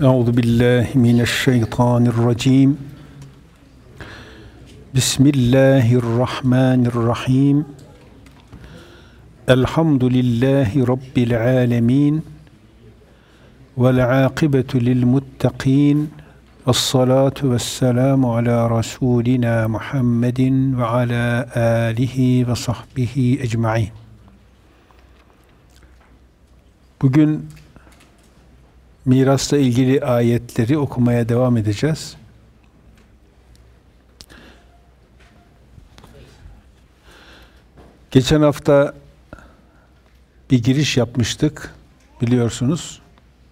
Euzu billahi mineşşeytanirracim. Bismillahirrahmanirrahim. Elhamdülillahi rabbil alamin. Vel akibetu lil muttaqin. Vessalatu vesselamu ala rasulina Muhammedin ve ala alihi ve sahbihi ecmaîn. Bugün mirasla ilgili ayetleri okumaya devam edeceğiz. Geçen hafta bir giriş yapmıştık, biliyorsunuz.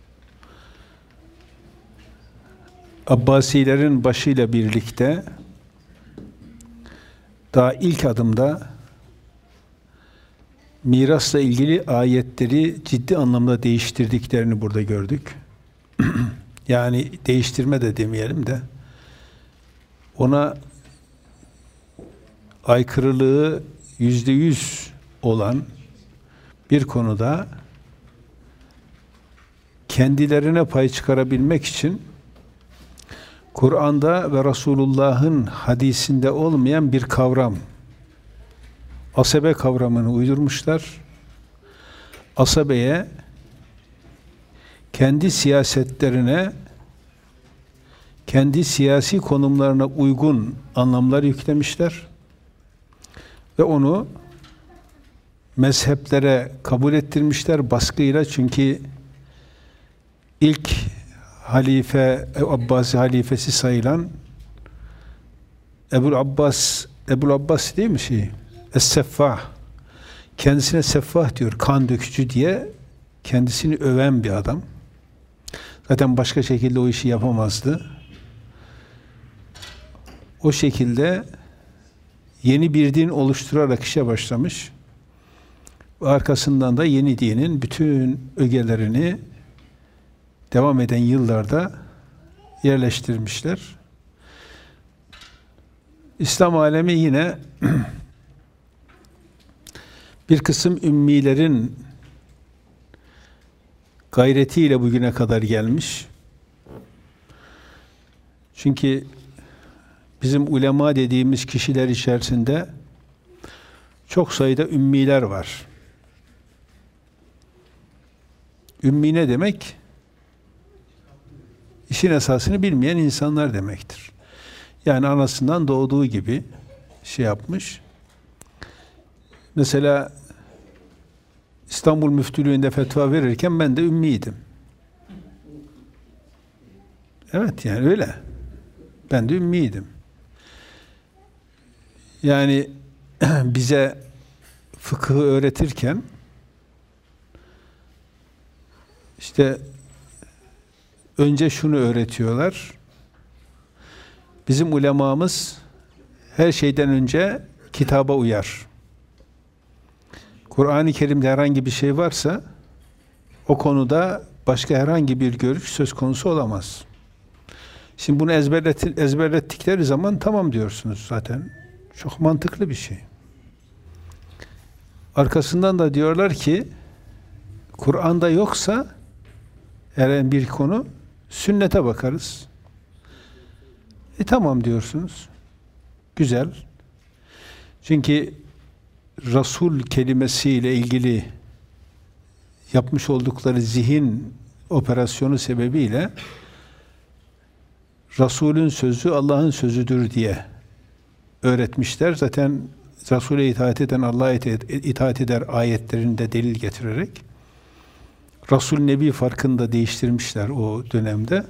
Abbasilerin başıyla birlikte daha ilk adımda mirasla ilgili ayetleri ciddi anlamda değiştirdiklerini burada gördük. Yani değiştirme de demeyelim de ona aykırılığı %100 olan bir konuda kendilerine pay çıkarabilmek için Kur'an'da ve Resulullah'ın hadisinde olmayan bir kavram, asabe kavramını uydurmuşlar. Asabeye kendi siyasetlerine, kendi siyasi konumlarına uygun anlamlar yüklemişler ve onu mezheplere kabul ettirmişler baskıyla. Çünkü ilk halife, Abbasi halifesi sayılan Ebu'l Abbas değil mi Es-Seffah, kendisine Seffah diyor, kan dökücü diye kendisini öven bir adam. Zaten başka şekilde o işi yapamazdı. O şekilde yeni bir din oluşturarak işe başlamış. Arkasından da yeni dinin bütün ögelerini devam eden yıllarda yerleştirmişler. İslam alemi yine bir kısım ümmilerin gayretiyle bugüne kadar gelmiş. Çünkü bizim ulema dediğimiz kişiler içerisinde çok sayıda ümmiler var. Ümmi ne demek? İşin esasını bilmeyen insanlar demektir. Yani anasından doğduğu gibi yapmış. Mesela İstanbul Müftülüğü'nde fetva verirken ben de ümmiydim. Evet, yani öyle. Ben de ümmiydim. Yani bize fıkıhı öğretirken önce şunu öğretiyorlar. Bizim ulemamız her şeyden önce kitaba uyar. Kur'an-ı Kerim'de herhangi bir şey varsa o konuda başka herhangi bir görüş söz konusu olamaz. Şimdi bunu ezberlettikleri zaman tamam diyorsunuz zaten. Çok mantıklı bir şey. Arkasından da diyorlar ki Kur'an'da yoksa herhangi bir konu sünnete bakarız. Tamam diyorsunuz. Güzel. Çünkü Resul kelimesiyle ilgili yapmış oldukları zihin operasyonu sebebiyle Resul'ün sözü Allah'ın sözüdür diye öğretmişler. Zaten Resul'e itaat eden Allah'a itaat eder ayetlerinde delil getirerek Resul Nebi farkını da değiştirmişler o dönemde.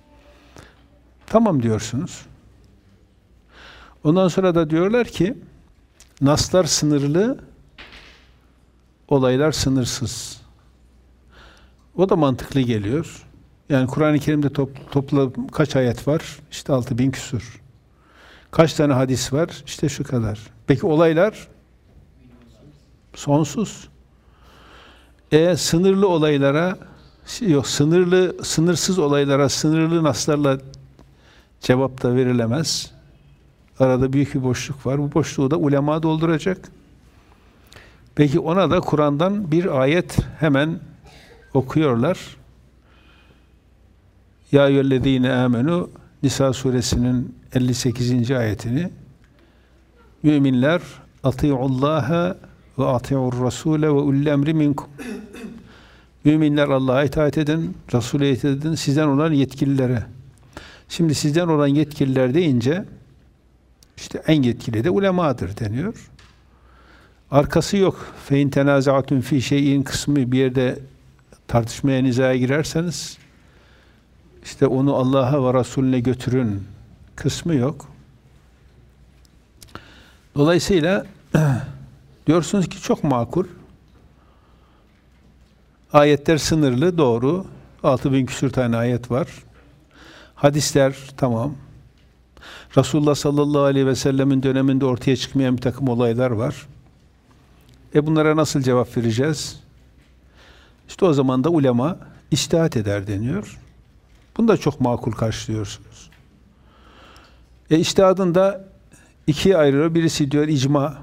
Tamam diyorsunuz. Ondan sonra da diyorlar ki naslar sınırlı, olaylar sınırsız. O da mantıklı geliyor. Yani Kur'an-ı Kerim'de toplam kaç ayet var? 6000 küsur. Kaç tane hadis var? Şu kadar. Peki olaylar? Sonsuz. Sınırlı olaylara sınırsız olaylara sınırlı naslarla cevap da verilemez. Arada büyük bir boşluk var. Bu boşluğu da ulema dolduracak. Peki ona da Kur'an'dan bir ayet hemen okuyorlar. Ya eyyühellezîne âmenû Nisa suresinin 58. ayetini müminler ati'ullâhe ve ati'ur rasûle ve ulil emri minkum. Müminler Allah'a itaat edin, Resul'e itaat edin, sizden olan yetkililere. Şimdi sizden olan yetkililer deyince işte en yetkili de ulemadır deniyor. Arkası yok. Fein tenazaatun fi şeyin kısmı bir yerde tartışmaya, nizaya girerseniz işte onu Allah'a ve Resulüne götürün kısmı yok. Dolayısıyla diyorsunuz ki çok makul. Ayetler sınırlı, doğru. 6000 küsur tane ayet var. Hadisler tamam. Resulullah sallallahu aleyhi ve sellemin döneminde ortaya çıkmayan bir takım olaylar var. Bunlara nasıl cevap vereceğiz? İşte o zaman da ulema içtihat eder deniyor. Bunu da çok makul karşılıyorsunuz. İçtihadın da ikiye ayrılıyor. Birisi diyor icma.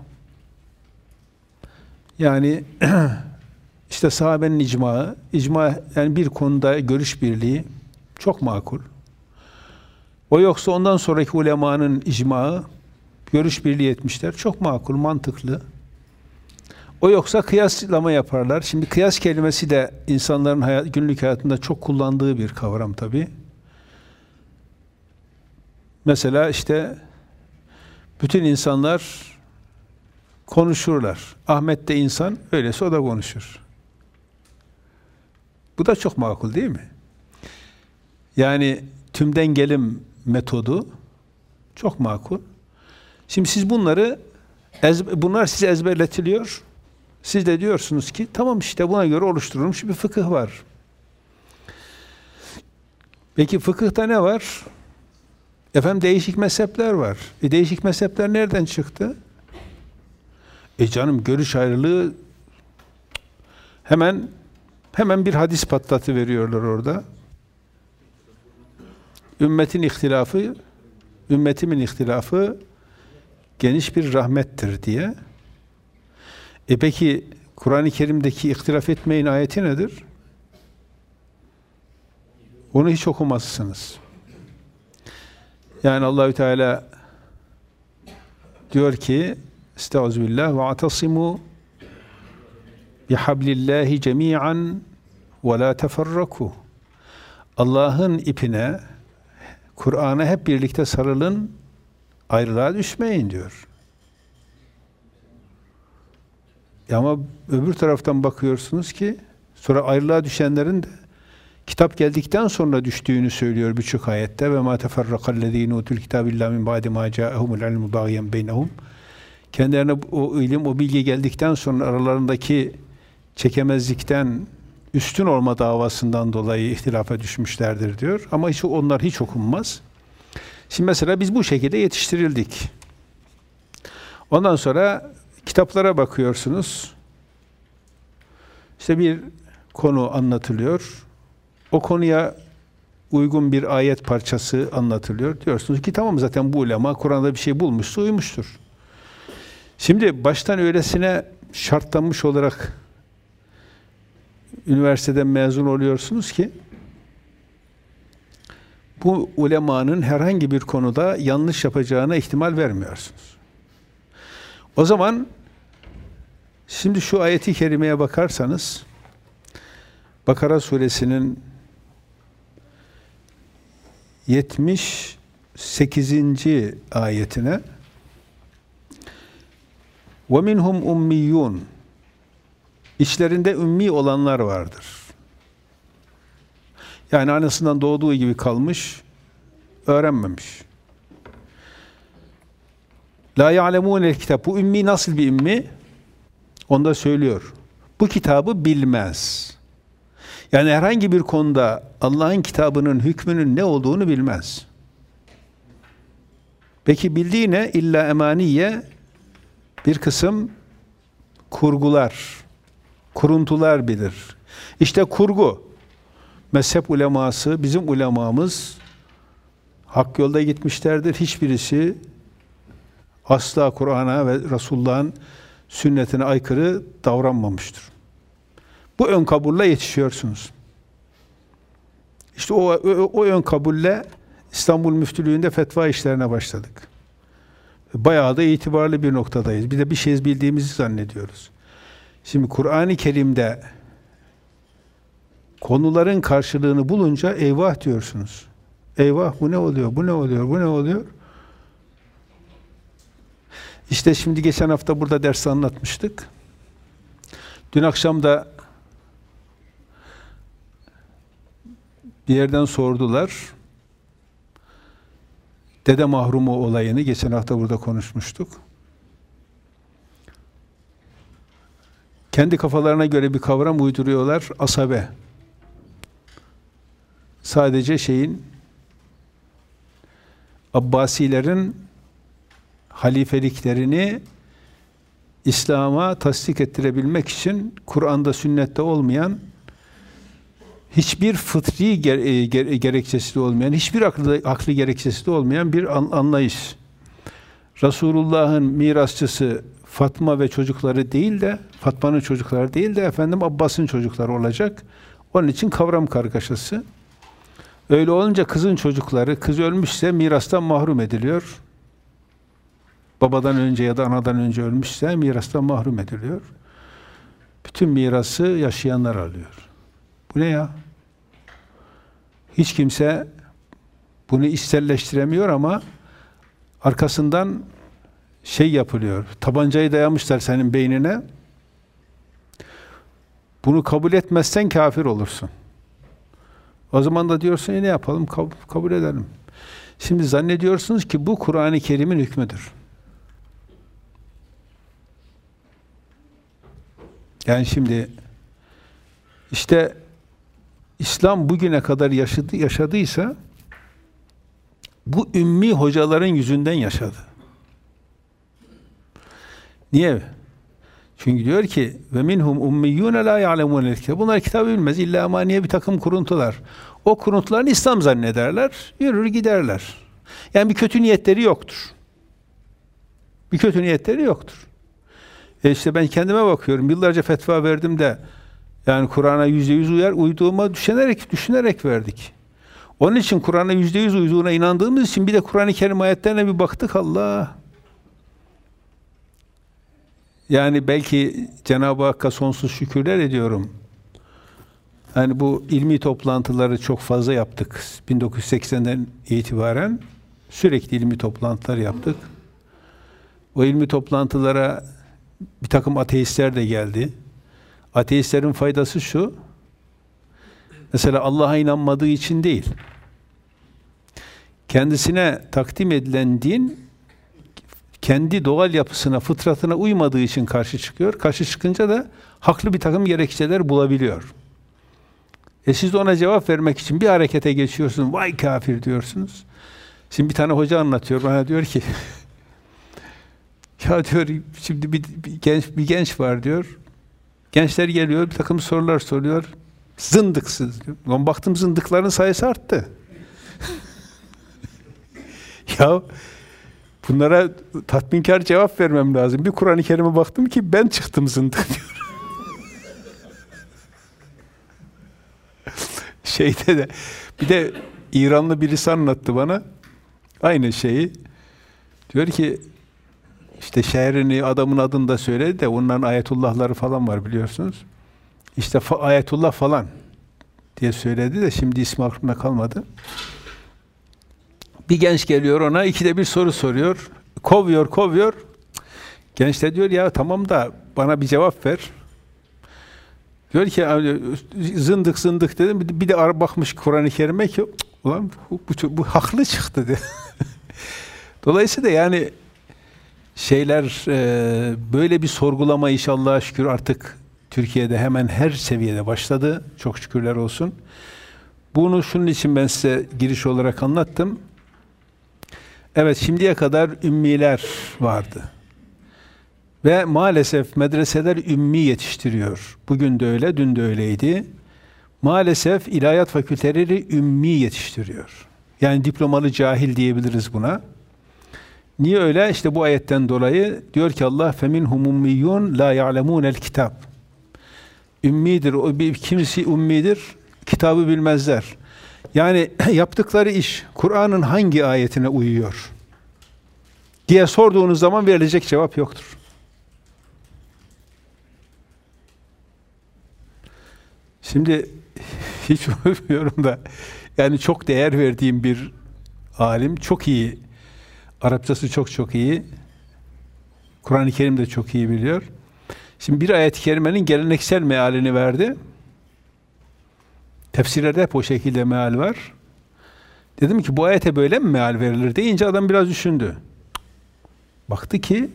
Yani işte sahabenin icmaı. İcma yani bir konuda görüş birliği çok makul. O yoksa ondan sonraki ulemanın icmaı görüş birliği etmişler. Çok makul, mantıklı. O yoksa kıyaslama yaparlar. Şimdi kıyas kelimesi de insanların günlük hayatında çok kullandığı bir kavram tabii. Mesela işte bütün insanlar konuşurlar. Ahmet de insan, öyleyse o da konuşur. Bu da çok makul değil mi? Yani tümden gelim metodu çok makul. Şimdi siz bunlar size ezberletiliyor. Siz de diyorsunuz ki tamam işte buna göre oluşturulmuş bir fıkıh var. Peki fıkıhta ne var? Efendim değişik mezhepler var. Değişik mezhepler nereden çıktı? Canım görüş ayrılığı hemen bir hadis patlatı veriyorlar orada. Ümmetimin ihtilafı geniş bir rahmettir diye. Peki Kur'an-ı Kerim'deki ihtilaf etmeyin ayeti nedir? Onu hiç okumazsınız. Yani Allahü Teala diyor ki Estağfirullah ve atasimu bihablillahi cemi'an ve la teferraku. Allah'ın ipine, Kur'an'a hep birlikte sarılın, ayrılığa düşmeyin diyor. Ama öbür taraftan bakıyorsunuz ki sonra ayrılığa düşenlerin de kitap geldikten sonra düştüğünü söylüyor birçok ayette. Ve ma teferrakallezîne utul kitâbe illâ min ba'di mâ câehumul ilmu bâgiyen beynehum. Kendilerine o ilim, o bilgi geldikten sonra aralarındaki çekemezlikten, üstün olma davasından dolayı ihtilafa düşmüşlerdir diyor. Ama onlar hiç okunmaz. Şimdi mesela biz bu şekilde yetiştirildik. Ondan sonra kitaplara bakıyorsunuz. İşte bir konu anlatılıyor. O konuya uygun bir ayet parçası anlatılıyor. Diyorsunuz ki tamam zaten bu ulema Kur'an'da bir şey bulmuşsa uymuştur. Şimdi baştan öylesine şartlanmış olarak üniversiteden mezun oluyorsunuz ki bu ulemanın herhangi bir konuda yanlış yapacağına ihtimal vermiyorsunuz. O zaman şimdi şu ayeti kerimeye bakarsanız Bakara suresinin 78. ayetine وَمِنْهُمْ اُمِّيُّونَ İçlerinde ümmi olanlar vardır. Yani anasından doğduğu gibi kalmış, öğrenmemiş. La ya'lemûnel kitap. Bu ümmi nasıl bir ümmi? Onu da söylüyor. Bu kitabı bilmez. Yani herhangi bir konuda Allah'ın kitabının hükmünün ne olduğunu bilmez. Peki bildiği ne? İlla emaniye, bir kısım kurgular, kuruntular bilir. İşte kurgu. Mezhep uleması, bizim ulemamız hak yolda gitmişlerdir. Hiçbirisi asla Kur'an'a ve Resulullah'ın sünnetine aykırı davranmamıştır. Bu ön kabulle yetişiyorsunuz. İşte o ön kabulle İstanbul Müftülüğü'nde fetva işlerine başladık. Bayağı da itibarlı bir noktadayız. Bir de bir şey bildiğimizi zannediyoruz. Şimdi Kur'an-ı Kerim'de konuların karşılığını bulunca eyvah diyorsunuz. Eyvah, bu ne oluyor, bu ne oluyor, bu ne oluyor? İşte şimdi geçen hafta burada ders anlatmıştık. Dün akşam da bir yerden sordular. Dede mahrumu olayını geçen hafta burada konuşmuştuk. Kendi kafalarına göre bir kavram uyduruyorlar. Asabe. Sadece Abbasilerin halifeliklerini İslam'a tasdik ettirebilmek için Kur'an'da, sünnette olmayan, hiçbir fıtri gerekçesi de olmayan, hiçbir aklı gerekçesi de olmayan bir anlayış. Resulullah'ın mirasçısı Fatma ve çocukları değil de, Fatma'nın çocukları değil de Abbas'ın çocukları olacak. Onun için kavram kargaşası. Öyle olunca kızın çocukları, kız ölmüşse mirastan mahrum ediliyor. Babadan önce ya da anadan önce ölmüşse mirastan mahrum ediliyor. Bütün mirası yaşayanlar alıyor. Bu ne ya? Hiç kimse bunu içselleştiremiyor ama arkasından yapılıyor. Tabancayı dayamışlar senin beynine. Bunu kabul etmezsen kafir olursun. O zaman da diyorsun ne yapalım? Kabul edelim. Şimdi zannediyorsunuz ki bu Kur'an-ı Kerim'in hükmüdür. Yani şimdi işte İslam bugüne kadar yaşadıysa bu ümmi hocaların yüzünden yaşadı. Niye? Çünkü diyor ki ve minhum ummiyyun la ya'lemun kitap. Bunlar kitabı bilmez. İlla amaniye bir takım kuruntular. O kuruntularını İslam zannederler. Yürür giderler. Yani bir kötü niyetleri yoktur. Bir kötü niyetleri yoktur. İşte ben kendime bakıyorum. Yıllarca fetva verdim de yani Kur'an'a %100 uyduğuma düşünerek verdik. Onun için Kur'an'a %100 uyduğuna inandığımız için bir de Kur'an-ı Kerim ayetlerine bir baktık Allah. Yani belki Cenab-ı Hakk'a sonsuz şükürler ediyorum. Yani bu ilmi toplantıları çok fazla yaptık. 1980'den itibaren sürekli ilmi toplantılar yaptık. O ilmi toplantılara bir takım ateistler de geldi. Ateistlerin faydası şu, mesela Allah'a inanmadığı için değil, kendisine takdim edilen din, kendi doğal yapısına, fıtratına uymadığı için karşı çıkıyor. Karşı çıkınca da haklı bir takım gerekçeler bulabiliyor. Siz de ona cevap vermek için bir harekete geçiyorsunuz, vay kafir diyorsunuz. Şimdi bir tane hoca anlatıyor, bana diyor ki, ya diyor, şimdi bir genç var diyor, gençler geliyor, bir takım sorular soruyor. Zındıksız diyor. Lan baktım zındıkların sayısı arttı. Ya bunlara tatminkar cevap vermem lazım. Bir Kur'an-ı Kerim'e baktım ki ben çıktım zındık diyor. De bir de İranlı birisi anlattı bana aynı şeyi. Diyor ki işte şehrini, adamın adını da söyledi de onların ayetullahları falan var biliyorsunuz. İşte ayetullah falan diye söyledi de şimdi ismi aklımda kalmadı. Bir genç geliyor ona, ikide bir soru soruyor. Kovuyor. Genç de diyor ya tamam da bana bir cevap ver. Diyor ki zındık dedim. Bir de bakmış Kur'an-ı Kerim'e ki ulan bu haklı çıktı diye. Dolayısıyla yani böyle bir sorgulama inşallah şükür artık Türkiye'de hemen her seviyede başladı. Çok şükürler olsun. Bunu şunun için ben size giriş olarak anlattım. Evet, şimdiye kadar ümmiler vardı. Ve maalesef medreseler ümmi yetiştiriyor. Bugün de öyle, dün de öyleydi. Maalesef ilahiyat fakülteleri ümmi yetiştiriyor. Yani diplomalı cahil diyebiliriz buna. Niye öyle? İşte bu ayetten dolayı diyor ki Allah فَمِنْهُمْ اُمِّيُّونَ لَا يَعْلَمُونَ الْكِتَابِ Ümmidir. Kimisi ümmidir. Kitabı bilmezler. Yani yaptıkları iş Kur'an'ın hangi ayetine uyuyor diye sorduğunuz zaman verilecek cevap yoktur. Şimdi hiç bilmiyorum da yani çok değer verdiğim bir alim, çok iyi, Arapçası çok iyi, Kur'an-ı Kerim de çok iyi biliyor. Şimdi bir ayet-i kerimenin geleneksel mealini verdi. Tefsirlerde hep o şekilde meal var. Dedim ki bu ayete böyle mi meal verilir deyince adam biraz düşündü. Baktı ki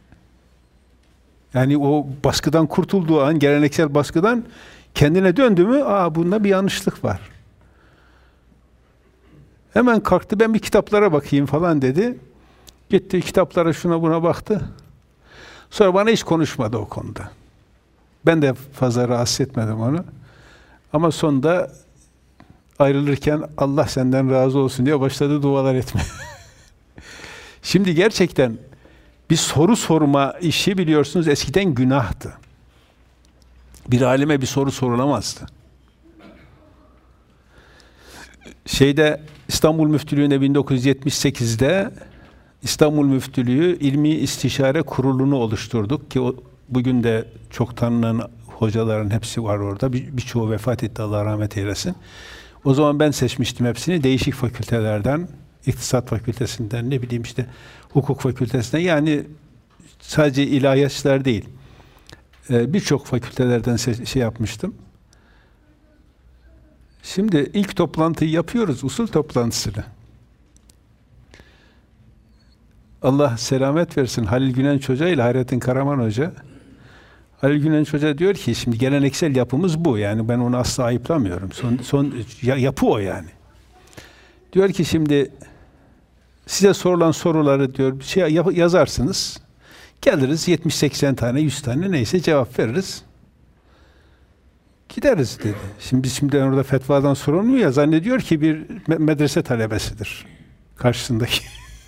yani o baskıdan kurtulduğu an, geleneksel baskıdan kendine döndü mü, bunda bir yanlışlık var. Hemen kalktı, ben bir kitaplara bakayım falan dedi. Gitti kitaplara, şuna buna baktı. Sonra bana hiç konuşmadı o konuda. Ben de fazla rahatsız etmedim onu. Ama sonunda ayrılırken Allah senden razı olsun diye başladı dualar etmeye. Şimdi gerçekten bir soru sorma işi biliyorsunuz eskiden günahtı. Bir alime bir soru sorulamazdı. İstanbul Müftülüğü'nde 1978'de İstanbul Müftülüğü İlmi İstişare Kurulu'nu oluşturduk ki bugün de çok tanınan hocaların hepsi var orada. Birçoğu vefat etti, Allah rahmet eylesin. O zaman ben seçmiştim hepsini. Değişik fakültelerden, İktisat Fakültesinden, ne bileyim işte Hukuk Fakültesinden, yani sadece ilahiyatçılar değil. Birçok fakültelerden yapmıştım. Şimdi ilk toplantıyı yapıyoruz, usul toplantısını. Allah selamet versin, Halil Günenç Hoca ile Hayrettin Karaman Hoca. Halil Günenç Hoca diyor ki, şimdi geleneksel yapımız bu. Yani ben onu asla ayıplamıyorum. Yapı o yani. Diyor ki şimdi size sorulan soruları diyor yazarsınız. Geliriz 70-80 tane, 100 tane neyse cevap veririz. Gideriz dedi. Şimdi orada fetvadan sorulmuyor ya, zannediyor ki bir medrese talebesidir karşısındaki.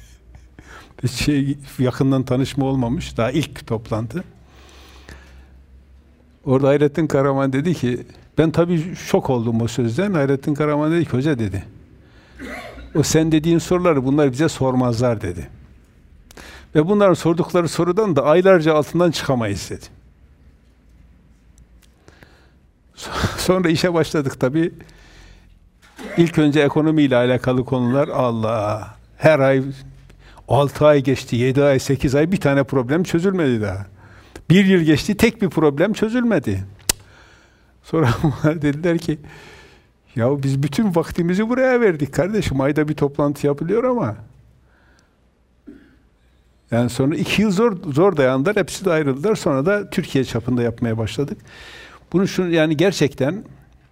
Yakından tanışma olmamış. Daha ilk toplantı. Orada Hayrettin Karaman dedi ki, ben tabii şok oldum o sözden. Hayrettin Karaman dedi ki, hoca dedi, o sen dediğin soruları bunlar bize sormazlar dedi. Ve bunların sordukları sorudan da aylarca altından çıkamayız dedi. Sonra işe başladık tabii. İlk önce ekonomiyle alakalı konular, Allah! Her ay 6 ay geçti, 7 ay, 8 ay bir tane problem çözülmedi daha. 1 yıl geçti, tek bir problem çözülmedi. Sonra dediler ki, ya biz bütün vaktimizi buraya verdik kardeşim. Ayda bir toplantı yapılıyor ama. Yani sonra 2 yıl zor dayandılar. Hepsi de ayrıldılar. Sonra da Türkiye çapında yapmaya başladık. Yani gerçekten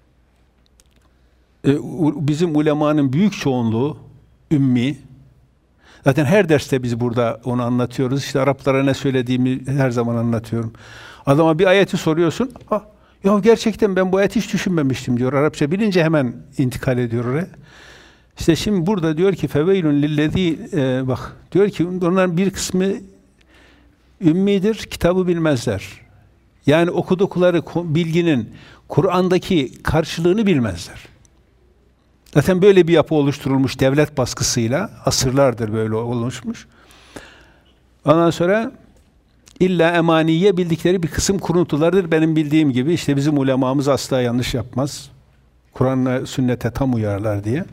bizim ulemanın büyük çoğunluğu ümmi. Zaten her derste biz burada onu anlatıyoruz. İşte Araplara ne söylediğimi her zaman anlatıyorum. Adama bir ayeti soruyorsun. Ya gerçekten ben bu ayeti hiç düşünmemiştim diyor. Arapça bilince hemen intikal ediyor oraya. İşte şimdi burada diyor ki feveylun lillezî, bak diyor ki onların bir kısmı ümmidir, kitabı bilmezler. Yani okudukları bilginin Kur'an'daki karşılığını bilmezler. Zaten böyle bir yapı oluşturulmuş devlet baskısıyla, asırlardır böyle oluşmuş. Ondan sonra illa emaniye, bildikleri bir kısım kuruntulardır. Benim bildiğim gibi işte bizim ulemamız asla yanlış yapmaz. Kur'an'la sünnete tam uyarlar diye.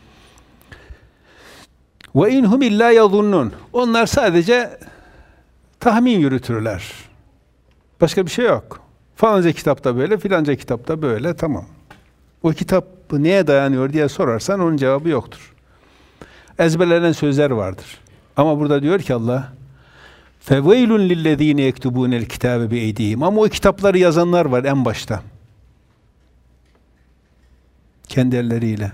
Ve inhum illa yazunnun. Onlar sadece tahmin yürütürler. Başka bir şey yok. Falanca kitapta böyle, filanca kitapta böyle, tamam. O kitap neye dayanıyor diye sorarsan onun cevabı yoktur. Ezberlenen sözler vardır. Ama burada diyor ki Allah, فَوَيْلٌ لِلَّذ۪ينَ يَكْتُبُونَ الْكِتَابَ بِاَيْدِيهِمْ. Ama o kitapları yazanlar var en başta. Kendi elleriyle.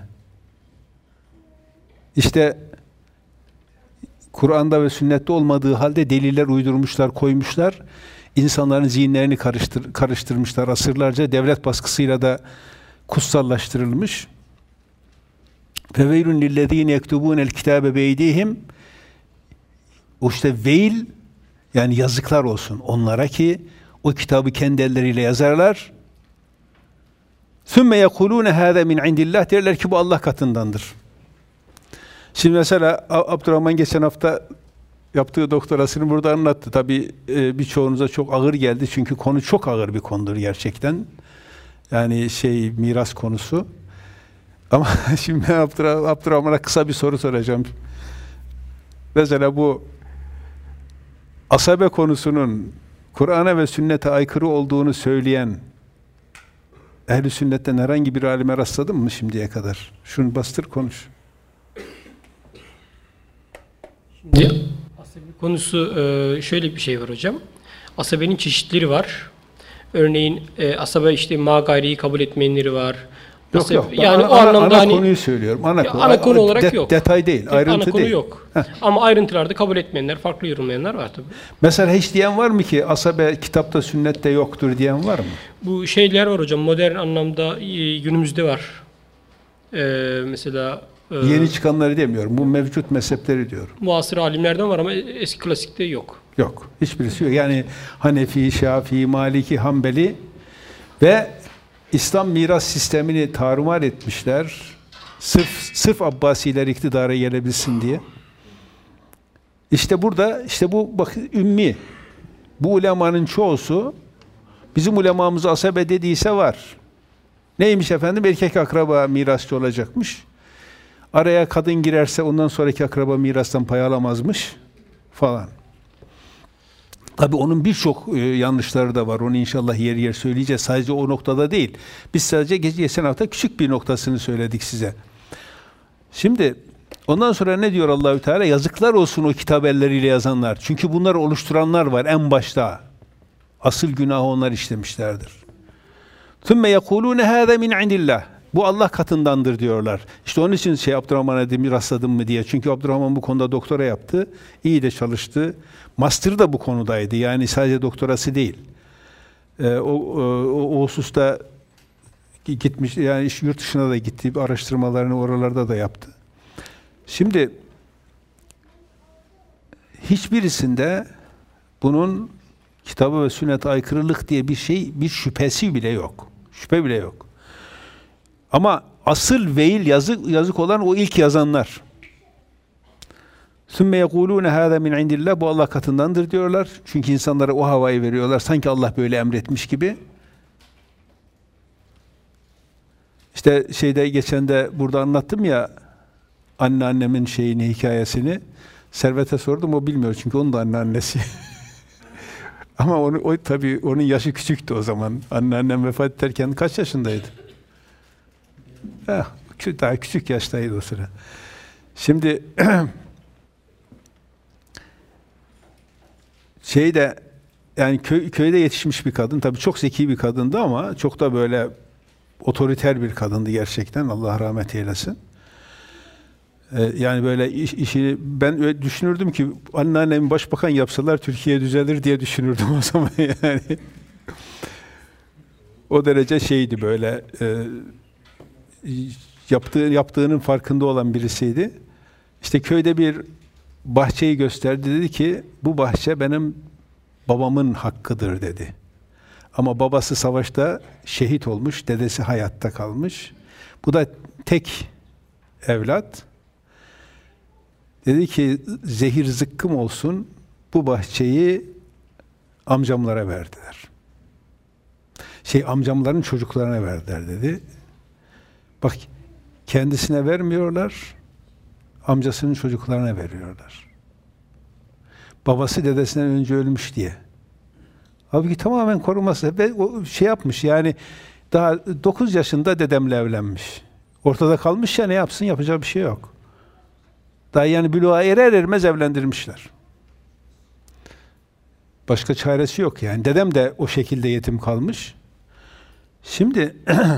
İşte Kur'an'da ve sünnette olmadığı halde deliller uydurmuşlar, koymuşlar. İnsanların zihinlerini karıştırmışlar. Asırlarca devlet baskısıyla da kutsallaştırılmış. فَوَيْلٌ لِلَّذ۪ينَ يَكْتُبُونَ الْكِتَابَ بِاَيْدِيهِمْ. O işte veil, yani yazıklar olsun onlara ki o kitabı kendi elleriyle yazarlar. ثُمَّ يَقُولُونَ هَذَا مِنْ عِنْدِ اللّٰهِ derler ki bu Allah katındandır. Şimdi mesela Abdurrahman geçen hafta yaptığı doktorasını burada anlattı. Tabii birçoğunuza çok ağır geldi. Çünkü konu çok ağır bir konudur gerçekten. Yani miras konusu. Ama şimdi ben Abdurrahman'a kısa bir soru soracağım. Mesela bu asabe konusunun Kur'an'a ve sünnete aykırı olduğunu söyleyen ehl-i sünnetten herhangi bir alime rastladın mı şimdiye kadar? Şunu bastır konuş. Şimdi asabe konusu şöyle bir şey var hocam. Asabenin çeşitleri var. Örneğin asabe işte ma gayriyi kabul etmeyenleri var. Yok. Yani o anlamda ana konuyu söylüyorum. Ana konu olarak yok. Detay değil, ayrıntı ana konu değil. yok. Ama ayrıntılarda kabul etmeyenler, farklı yorumlayanlar var tabii. Mesela hiç diyen var mı ki asabe kitapta, sünnette yoktur diyen var mı? Bu şeyler var hocam. Modern anlamda günümüzde var. Mesela yeni çıkanları demiyorum. Bu mevcut mezhepleri diyorum. Muasır alimlerden var ama eski klasikte yok. Yok. Hiçbirisi yok. Yani Hanefi, Şafii, Maliki, Hanbeli ve İslam miras sistemini tarumar etmişler. Sırf Abbasiler iktidara gelebilsin diye. İşte burada, bu bak ümmi. Bu ulemanın çoğusu bizim ulemamız asabe dediyse var. Neymiş efendim? Erkek akraba mirasçı olacakmış. Araya kadın girerse ondan sonraki akraba mirastan pay alamazmış falan. Tabii onun birçok yanlışları da var. Onu inşallah yer yer söyleyeceğiz. Sadece o noktada değil. Biz sadece geçen hafta küçük bir noktasını söyledik size. Şimdi ondan sonra ne diyor Allahü Teala? Yazıklar olsun o kitap elleriyle yazanlar. Çünkü bunları oluşturanlar var en başta. Asıl günahı onlar işlemişlerdir. ثُمَّ يَقُولُونَ هَذَا مِنْ عِنْدِ اللّٰهِ Bu Allah katındandır diyorlar. İşte onun için Abdurrahman'a dedim rastladım mı diye. Çünkü Abdurrahman bu konuda doktora yaptı. İyi de çalıştı. Master da bu konudaydı. Yani sadece doktorası değil. O hususta gitmiş, yani yurt dışına da gitti. Araştırmalarını oralarda da yaptı. Şimdi hiçbirisinde bunun kitaba ve sünnete aykırılık diye bir şüphesi bile yok. Şüphe bile yok. Ama asıl veil yazık olan o ilk yazanlar. ثُمَّ يَقُولُونَ هَذَا مِنْ عِنْدِ اللّٰهِ Bu Allah katındandır diyorlar. Çünkü insanlara o havayı veriyorlar. Sanki Allah böyle emretmiş gibi. İşte geçen de burada anlattım ya anneannemin hikayesini. Servet'e sordum, o bilmiyor çünkü onun da anneannesi. Ama tabii onun yaşı küçüktü o zaman. Anneannem vefat ederken kaç yaşındaydı? Daha küçük yaştaydı o sıra. Şimdi yani köyde yetişmiş bir kadın, tabii çok zeki bir kadındı ama çok da böyle otoriter bir kadındı gerçekten. Allah rahmet eylesin. Yani böyle işini ben öyle düşünürdüm ki anneannemi başbakan yapsalar Türkiye düzelir diye düşünürdüm o zaman yani. O derece böyle yaptığının farkında olan birisiydi. İşte köyde bir bahçeyi gösterdi. Dedi ki bu bahçe benim babamın hakkıdır dedi. Ama babası savaşta şehit olmuş, dedesi hayatta kalmış. Bu da tek evlat. Dedi ki zehir zıkkım olsun, bu bahçeyi amcamlara verdiler. Amcamların çocuklarına verdiler dedi. Bak kendisine vermiyorlar, amcasının çocuklarına veriyorlar. Babası dedesinden önce ölmüş diye. Halbuki tamamen koruması ve o yapmış yani daha 9 yaşında dedemle evlenmiş. Ortada kalmış ya, ne yapsın, yapacağı bir şey yok. Daha yani büluğa erer ermez evlendirmişler. Başka çaresi yok yani. Dedem de o şekilde yetim kalmış. Şimdi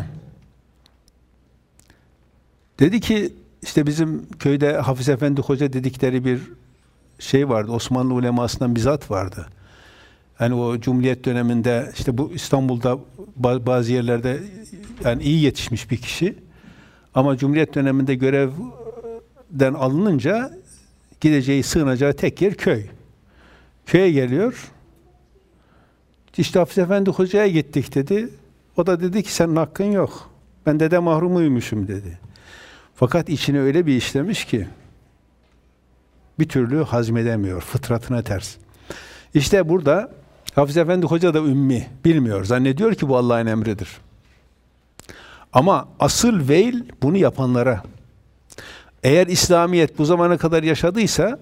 dedi ki işte bizim köyde Hafiz Efendi Hoca dedikleri bir vardı. Osmanlı ulemasından bir zat vardı. Yani o Cumhuriyet döneminde işte bu İstanbul'da bazı yerlerde yani iyi yetişmiş bir kişi. Ama Cumhuriyet döneminde görevden alınınca gideceği, sığınacağı tek yer köy. Köye geliyor. İşte Hafiz Efendi Hoca'ya gittik dedi. O da dedi ki senin hakkın yok. Ben dede mahrumuymuşum dedi. Fakat içine öyle bir işlemiş ki bir türlü hazmedemiyor. Fıtratına ters. İşte burada Hafız Efendi Hoca da ümmi. Bilmiyor. Zannediyor ki bu Allah'ın emridir. Ama asıl veil bunu yapanlara. Eğer İslamiyet bu zamana kadar yaşadıysa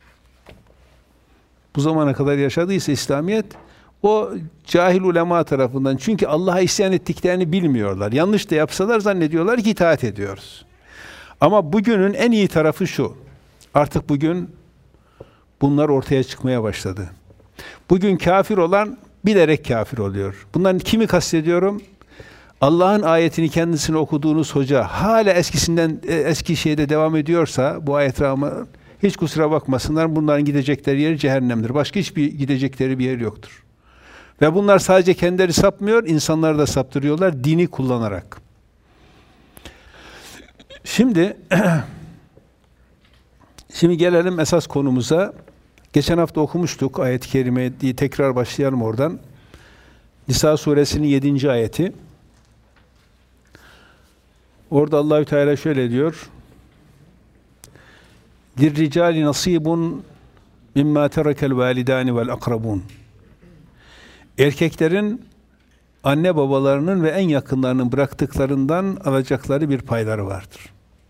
İslamiyet o cahil ulema tarafından, çünkü Allah'a isyan ettiklerini bilmiyorlar. Yanlış da yapsalar zannediyorlar ki itaat ediyoruz. Ama bugünün en iyi tarafı şu. Artık bugün bunlar ortaya çıkmaya başladı. Bugün kafir olan bilerek kafir oluyor. Bunların kimi kastediyorum? Allah'ın ayetini kendisine okuduğunuz hoca hala eski şeyde devam ediyorsa bu ayet rağmen hiç kusura bakmasınlar, bunların gidecekleri yer cehennemdir. Başka hiçbir gidecekleri bir yer yoktur. Ve bunlar sadece kendileri sapmıyor, insanları da saptırıyorlar dini kullanarak. Şimdi gelelim esas konumuza. Geçen hafta okumuştuk ayet-i kerimeyi, diye tekrar başlayalım oradan. Nisa suresinin 7. ayeti. Orada Allahü Teala şöyle diyor: "Lirricali nasibun mimma terekel validani vel akrabun." Erkeklerin anne babalarının ve en yakınlarının bıraktıklarından alacakları bir payları vardır.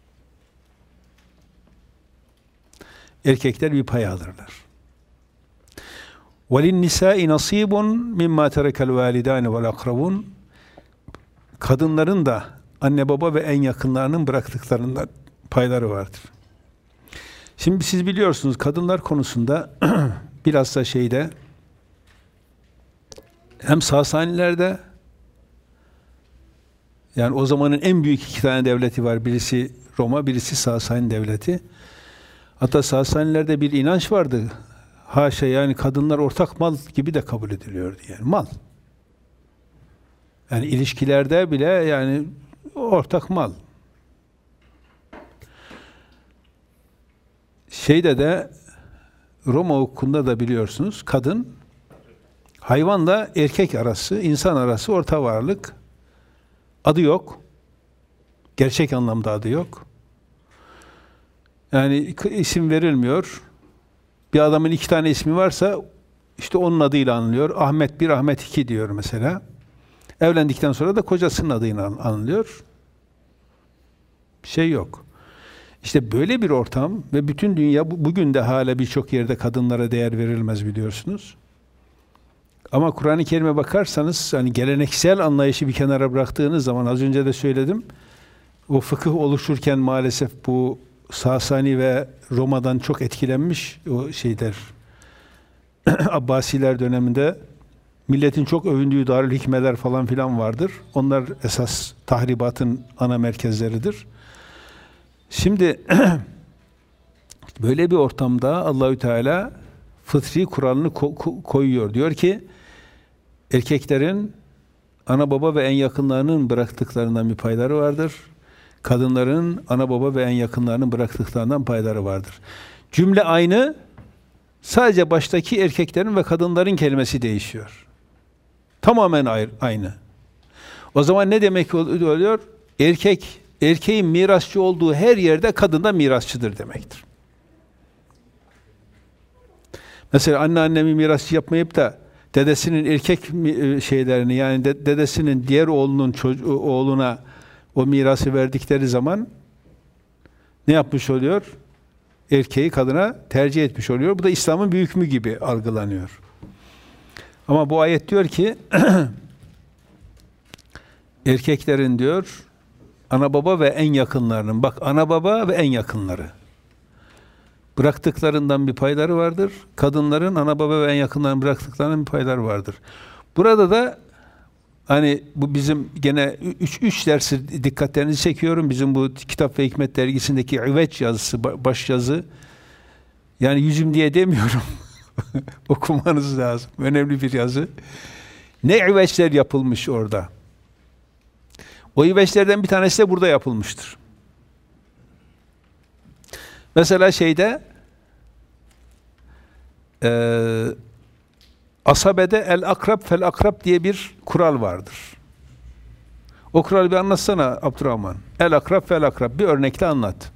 Erkekler bir pay alırlar. وَلِلنِّسَاءِ نَصِيبٌ مِمَّا تَرَكَ الْوَالِدَانِ وَالْاَقْرَبُونَ Kadınların da anne baba ve en yakınlarının bıraktıklarından payları vardır. Şimdi siz biliyorsunuz kadınlar konusunda bilhassa hem Sasanilerde, yani o zamanın en büyük 2 tane devleti var. Birisi Roma, birisi Sasani devleti. Hatta Sasanilerde bir inanç vardı. Haşa, yani kadınlar ortak mal gibi de kabul ediliyordu yani. Mal. Yani ilişkilerde bile yani ortak mal. De Roma hukukunda da biliyorsunuz kadın hayvanla erkek arası, insan arası orta varlık. Adı yok. Gerçek anlamda adı yok. Yani isim verilmiyor. Bir adamın 2 tane ismi varsa işte onun adıyla anılıyor. Ahmet 1, Ahmet 2 diyor mesela. Evlendikten sonra da kocasının adıyla anılıyor. Bir şey yok. İşte böyle bir ortam ve bütün dünya bugün de hala birçok yerde kadınlara değer verilmez biliyorsunuz. Ama Kur'an-ı Kerim'e bakarsanız hani geleneksel anlayışı bir kenara bıraktığınız zaman, az önce de söyledim, o fıkıh oluşurken maalesef bu Sasani ve Roma'dan çok etkilenmiş o Abbasiler döneminde milletin çok övündüğü Darül Hikmeler falan filan vardır. Onlar esas tahribatın ana merkezleridir. Şimdi böyle bir ortamda Allahü Teala fıtri kuralını koyuyor. Diyor ki erkeklerin ana baba ve en yakınlarının bıraktıklarından bir payları vardır. Kadınların ana baba ve en yakınlarının bıraktıklarından payları vardır. Cümle aynı, sadece baştaki erkeklerin ve kadınların kelimesi değişiyor. Tamamen aynı. O zaman ne demek oluyor? Erkeğin mirasçı olduğu her yerde kadın da mirasçıdır demektir. Mesela anneannemi mirasçı yapmayıp da dedesinin erkek şeylerini, yani dedesinin diğer oğlunun oğluna o mirası verdikleri zaman ne yapmış oluyor? Erkeği kadına tercih etmiş oluyor. Bu da İslam'ın bir hükmü gibi algılanıyor. Ama bu ayet diyor ki erkeklerin diyor ana baba ve en yakınlarının, bak ana baba ve en yakınları bıraktıklarından bir payları vardır. Kadınların ana baba ve en yakınlarının bıraktıklarından bir payları vardır. Burada da hani bu bizim gene 3 dersi dikkatlerinizi çekiyorum. Bizim bu Kitap ve Hikmet dergisindeki İveç yazısı, baş yazı. Yani yüzüm diye demiyorum. Okumanız lazım. Önemli bir yazı. Ne İveçler yapılmış orada. O İveçlerden bir tanesi de burada yapılmıştır. Mesela asabede el akrab fel akrab diye bir kural vardır. O kuralı bir anlatsana Abdurrahman. El akrab fel akrab. Bir örnekle anlat.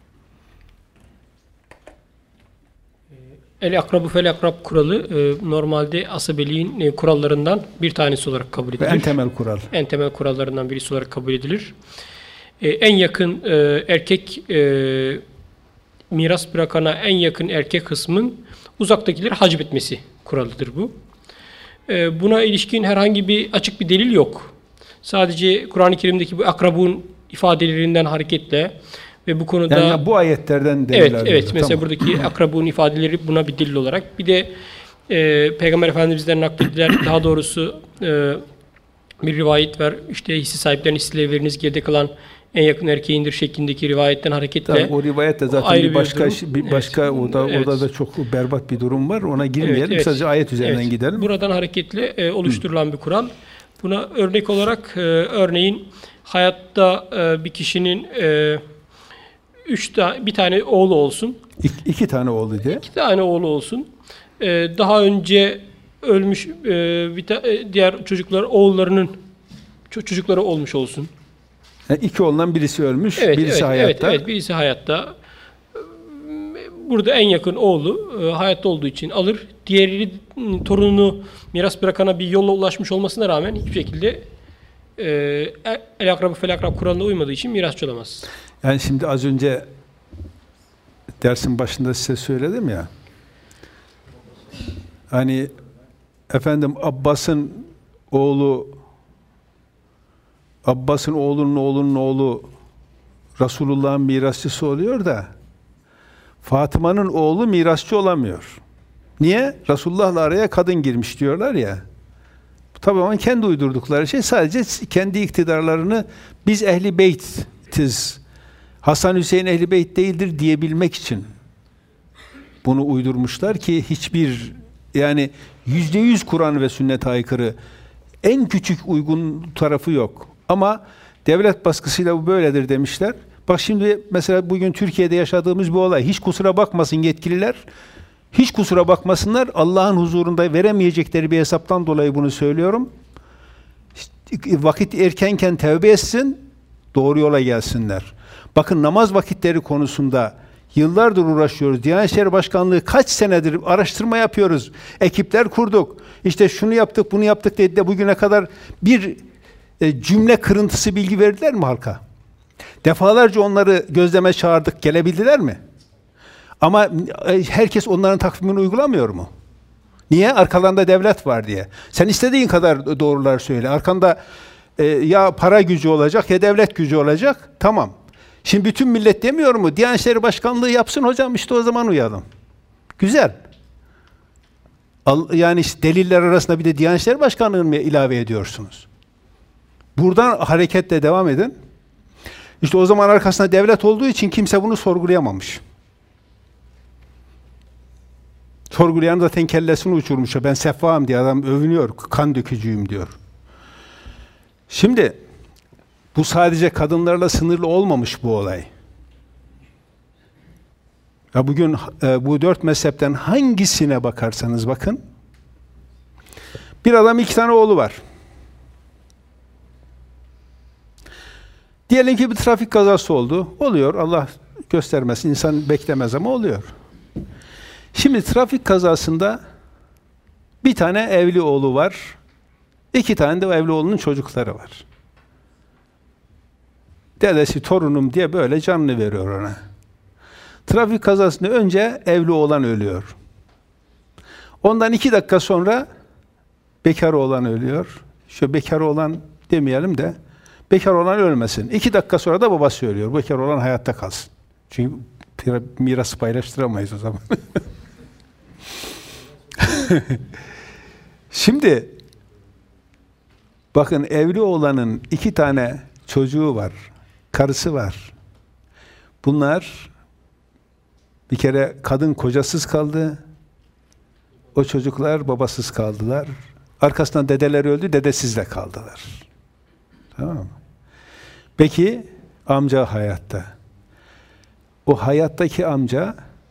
El akrabu fel akrab kuralı normalde asabeliğin kurallarından bir tanesi olarak kabul edilir. Ve en temel kural. En temel kurallarından birisi olarak kabul edilir. En yakın erkek miras bırakana en yakın erkek kısmın uzaktakileri hacp etmesi kuralıdır bu. Buna ilişkin herhangi bir açık bir delil yok. Sadece Kur'an-ı Kerim'deki bu akrabun ifadelerinden hareketle ve bu konuda yani bu ayetlerden deliller. Evet. Mesela buradaki akrabun ifadeleri buna bir delil olarak. Bir de Peygamber Efendimiz'den nakledilen daha doğrusu bir rivayet var. İşte hisse sahiplerinin hisseleri veriniz, geride kalan en yakın erkeğindir şeklindeki rivayetten hareketle. Tabii, o rivayet de zaten bir başka evet. orada da çok berbat bir durum var. Ona girmeyelim. Evet. Sadece ayet üzerinden gidelim. Buradan hareketle oluşturulan bir kural. Buna örnek olarak örneğin hayatta bir kişinin bir tane oğlu olsun. İki tane oğlu diye. 2 tane oğlu olsun. Daha önce ölmüş diğer oğullarının çocukları olmuş olsun. Yani 2 oğlundan birisi ölmüş, birisi hayatta. Evet, birisi hayatta. Burada en yakın oğlu hayatta olduğu için alır. Diğeri torununu miras bırakana bir yolla ulaşmış olmasına rağmen hiçbir şekilde el akrabı fel akrab kuralına uymadığı için mirasçı olamaz. Yani şimdi az önce dersin başında size söyledim ya. Hani efendim Abbas'ın oğlunun oğlu Resulullah'ın mirasçısı oluyor da Fatıma'nın oğlu mirasçı olamıyor. Niye? Resulullah'la araya kadın girmiş diyorlar ya. Tabii ama kendi uydurdukları şey, sadece kendi iktidarlarını biz ehli beytiz, Hasan Hüseyin ehli beyt değildir diyebilmek için bunu uydurmuşlar ki hiçbir, yani %100 Kur'an ve sünnete aykırı en küçük uygun tarafı yok. Ama devlet baskısıyla bu böyledir demişler. Bak şimdi mesela bugün Türkiye'de yaşadığımız bu olay. Hiç kusura bakmasın yetkililer. Hiç kusura bakmasınlar. Allah'ın huzurunda veremeyecekleri bir hesaptan dolayı bunu söylüyorum. Vakit erkenken tevbe etsin, doğru yola gelsinler. Bakın namaz vakitleri konusunda yıllardır uğraşıyoruz. Diyanet İşleri Başkanlığı kaç senedir araştırma yapıyoruz. Ekipler kurduk. İşte şunu yaptık, bunu yaptık dedi de bugüne kadar bir cümle kırıntısı bilgi verdiler mi halka? Defalarca onları gözleme çağırdık, gelebildiler mi? Ama herkes onların takvimini uygulamıyor mu? Niye? Arkalarında devlet var diye. Sen istediğin kadar doğrular söyle. Arkanda ya para gücü olacak ya devlet gücü olacak. Tamam. Şimdi bütün millet demiyor mu? Diyanet İşleri Başkanlığı yapsın hocam, işte o zaman uyalım. Güzel. Yani işte deliller arasında bir de Diyanet İşleri Başkanlığı'nı mı ilave ediyorsunuz? Buradan hareketle devam edin. İşte o zaman arkasında devlet olduğu için kimse bunu sorgulayamamış. Sorgulayan zaten kellesini uçurmuş. Ben seffahım diye adam övünüyor. Kan dökücüyüm diyor. Şimdi bu sadece kadınlarla sınırlı olmamış bu olay. Ya bugün bu 4 mezhepten hangisine bakarsanız bakın, bir adam 2 tane oğlu var. Diyelim ki bir trafik kazası oldu. Oluyor. Allah göstermesin. İnsan beklemez ama oluyor. Şimdi trafik kazasında bir tane evli oğlu var. 2 tane de o evli oğlunun çocukları var. Dedesi torunum diye böyle canını veriyor ona. Trafik kazasında önce evli oğlan ölüyor. Ondan 2 dakika sonra bekar oğlan ölüyor. Şu bekar oğlan demeyelim de bekar olan ölmesin. 2 dakika sonra da babası ölüyor. Bekar olan hayatta kalsın. Çünkü mirası paylaştıramayız o zaman. Şimdi bakın, evli olanın 2 tane çocuğu var. Karısı var. Bunlar bir kere kadın kocasız kaldı. O çocuklar babasız kaldılar. Arkasından dedeler öldü, dedesiz de kaldılar. Tamam mı? Peki amca hayatta. O hayattaki amca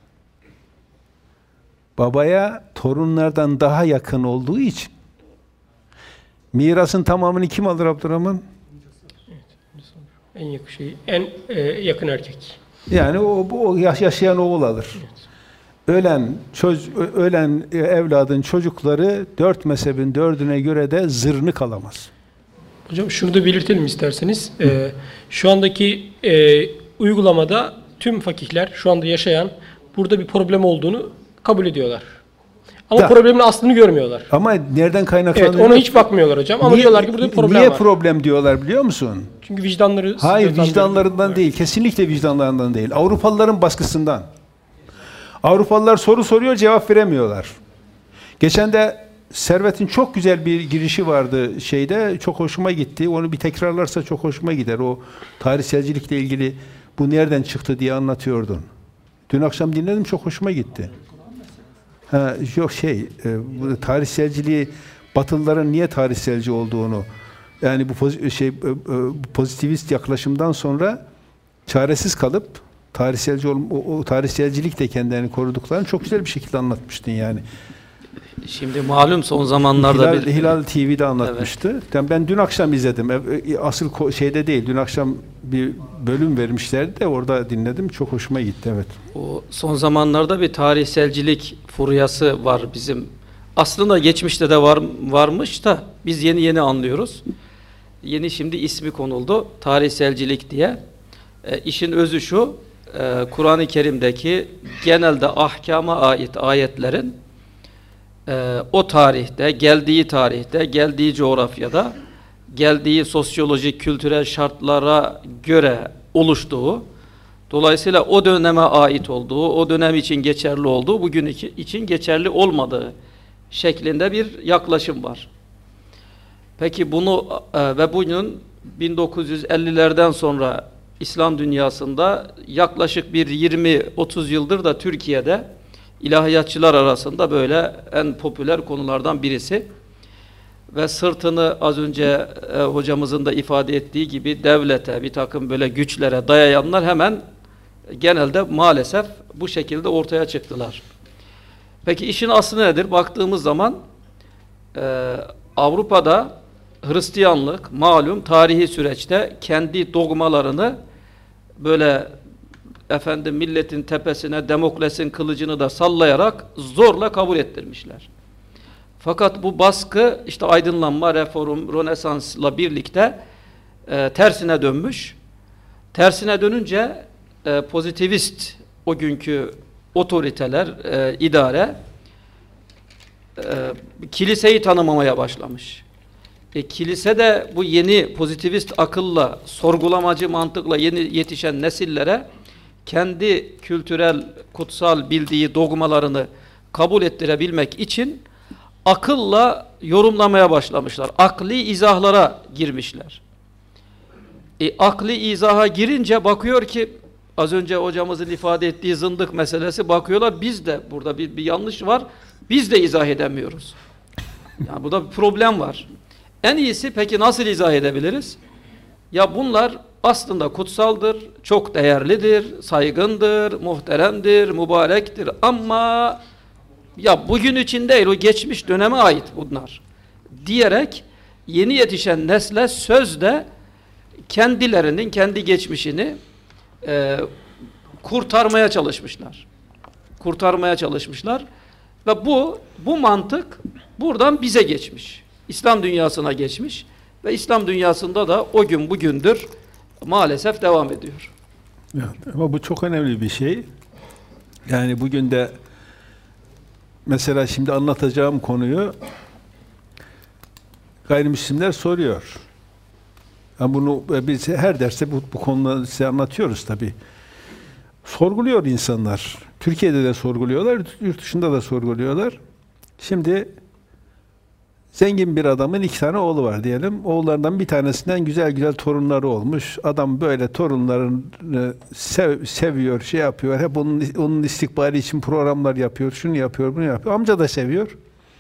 babaya torunlardan daha yakın olduğu için mirasın tamamını kim alır Abdurrahman? En yakın şey, en yakın erkek. Yani o yaşayan oğul alır. Ölen evladın çocukları 4 mezhebin 4'üne göre de zırnık alamaz. Hocam şunu da belirtelim isterseniz. Şu andaki uygulamada tüm fakihler şu anda yaşayan burada bir problem olduğunu kabul ediyorlar. Ama problemin aslını görmüyorlar. Ama nereden kaynaklanıyor? Evet, ona hiç bakmıyorlar hocam. Ama diyorlar ki burada bir problem var. Niye problem diyorlar biliyor musun? Çünkü vicdanları... Hayır, vicdanlarından değil. Kesinlikle vicdanlarından değil. Avrupalıların baskısından. Avrupalılar soru soruyor, cevap veremiyorlar. Geçen de Servet'in çok güzel bir girişi vardı şeyde. Çok hoşuma gitti. Onu bir tekrarlarsa çok hoşuma gider. O tarihselcilikle ilgili bu nereden çıktı diye anlatıyordun. Dün akşam dinledim, çok hoşuma gitti. Yok bu tarihselciliği, Batılıların niye tarihselci olduğunu, yani bu pozitivist yaklaşımdan sonra çaresiz kalıp tarihselcilik de kendilerini koruduklarını çok güzel bir şekilde anlatmıştın yani. Şimdi malum son zamanlarda Hilal TV'de anlatmıştı. Evet. Ben dün akşam izledim. Asıl şeyde değil. Dün akşam bir bölüm vermişlerdi de orada dinledim. Çok hoşuma gitti. Evet. O son zamanlarda bir tarihselcilik furyası var bizim. Aslında geçmişte de varmış da biz yeni anlıyoruz. Yeni şimdi ismi konuldu. Tarihselcilik diye. İşin özü şu. Kur'an-ı Kerim'deki genelde ahkama ait ayetlerin o tarihte, geldiği coğrafyada, geldiği sosyolojik, kültürel şartlara göre oluştuğu, dolayısıyla o döneme ait olduğu, o dönem için geçerli olduğu, bugün için geçerli olmadığı şeklinde bir yaklaşım var. Peki bunu ve bugün 1950'lerden sonra İslam dünyasında yaklaşık bir 20-30 yıldır da Türkiye'de ilahiyatçılar arasında böyle en popüler konulardan birisi. Ve sırtını az önce hocamızın da ifade ettiği gibi devlete, bir takım böyle güçlere dayayanlar hemen genelde maalesef bu şekilde ortaya çıktılar. Peki işin aslı nedir? Baktığımız zaman Avrupa'da Hristiyanlık malum tarihi süreçte kendi dogmalarını böyle milletin tepesine Demokles'in kılıcını da sallayarak zorla kabul ettirmişler. Fakat bu baskı işte aydınlanma, reform, Rönesans'la birlikte tersine dönmüş. Tersine dönünce pozitivist o günkü otoriteler, idare kiliseyi tanımamaya başlamış. Kilise de bu yeni pozitivist akılla, sorgulamacı mantıkla yeni yetişen nesillere kendi kültürel, kutsal bildiği dogmalarını kabul ettirebilmek için akılla yorumlamaya başlamışlar. Akli izahlara girmişler. Akli izaha girince bakıyor ki az önce hocamızın ifade ettiği zındık meselesi, bakıyorlar biz de burada bir yanlış var. Biz de izah edemiyoruz. Yani burada bir problem var. En iyisi peki nasıl izah edebiliriz? Ya bunlar aslında kutsaldır, çok değerlidir, saygındır, muhteremdir, mübarektir ama ya bugün için değil, o geçmiş döneme ait bunlar diyerek yeni yetişen nesle sözde kendilerinin kendi geçmişini kurtarmaya çalışmışlar. Ve bu mantık buradan bize geçmiş. İslam dünyasına geçmiş ve İslam dünyasında da o gün bugündür maalesef devam ediyor. Evet, ama bu çok önemli bir şey. Yani bugün de mesela şimdi anlatacağım konuyu gayrimüslimler soruyor. Yani bunu biz her derste bu konuları size anlatıyoruz tabii. Sorguluyor insanlar. Türkiye'de de sorguluyorlar, yurt dışında da sorguluyorlar. Şimdi zengin bir adamın 2 tane oğlu var diyelim. Oğullarından bir tanesinden güzel torunları olmuş. Adam böyle torunlarını seviyor, şey yapıyor. Hep onun istikbali için programlar yapıyor. Şunu yapıyor, bunu yapıyor. Amca da seviyor.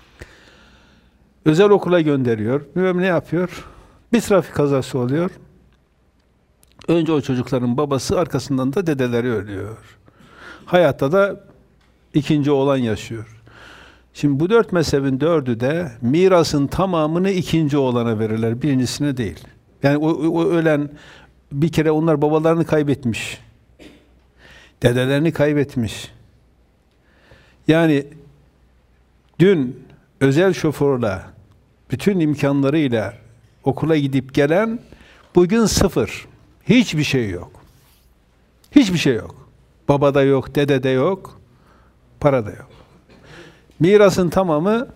Özel okula gönderiyor. Bilmem ne yapıyor. Bir trafik kazası oluyor. Önce o çocukların babası, arkasından da dedeleri ölüyor. Hayatta da ikinci oğlan yaşıyor. Şimdi bu 4 mezhebin 4'ü de mirasın tamamını ikinci oğlana verirler, birincisine değil. Yani o ölen bir kere onlar babalarını kaybetmiş. Dedelerini kaybetmiş. Yani dün özel şoförle, bütün imkanlarıyla okula gidip gelen bugün sıfır. Hiçbir şey yok. Hiçbir şey yok. Babada yok, dedede yok, para da yok. Mirasın tamamı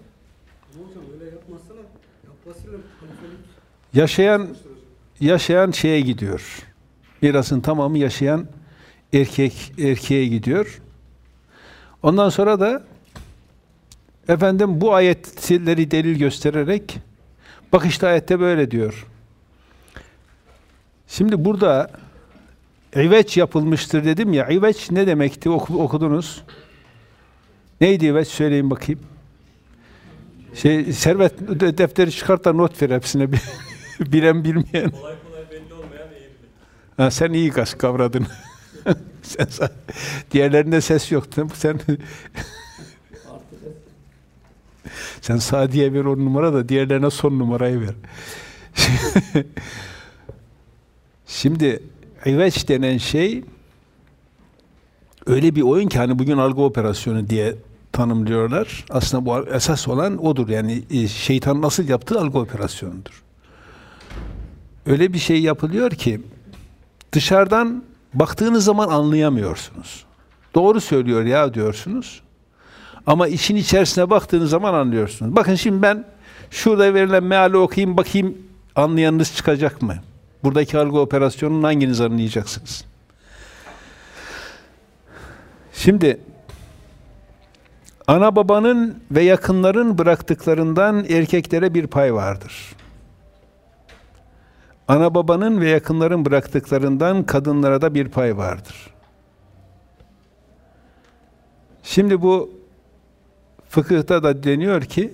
yaşayan şeye gidiyor. Mirasın tamamı yaşayan erkeğe gidiyor. Ondan sonra da efendim bu ayetleri delil göstererek bak işte ayette böyle diyor. Şimdi burada iveç yapılmıştır dedim ya. İveç ne demekti? Okudunuz. Neydi iveç? Söyleyin bakayım. Servet defteri çıkart da not ver hepsine. Bilen bilmeyen. Kolay kolay belli olmayan eğrilik. Ha, sen iyi kavradın. Diğerlerinde ses yoktu. Sen Sadiye ver 10 numara da diğerlerine son numarayı ver. Şimdi iveç denen şey öyle bir oyun ki hani bugün algı operasyonu diye tanımlıyorlar. Aslında bu esas olan odur. Yani şeytan nasıl yaptığı algı operasyonudur. Öyle bir şey yapılıyor ki dışarıdan baktığınız zaman anlayamıyorsunuz. Doğru söylüyor ya diyorsunuz. Ama işin içerisine baktığınız zaman anlıyorsunuz. Bakın şimdi ben şurada verilen meali okuyayım bakayım anlayanınız çıkacak mı? Buradaki algı operasyonunu hanginiz anlayacaksınız? Şimdi ana babanın ve yakınların bıraktıklarından erkeklere bir pay vardır. Ana babanın ve yakınların bıraktıklarından kadınlara da bir pay vardır. Şimdi bu fıkıhta da deniyor ki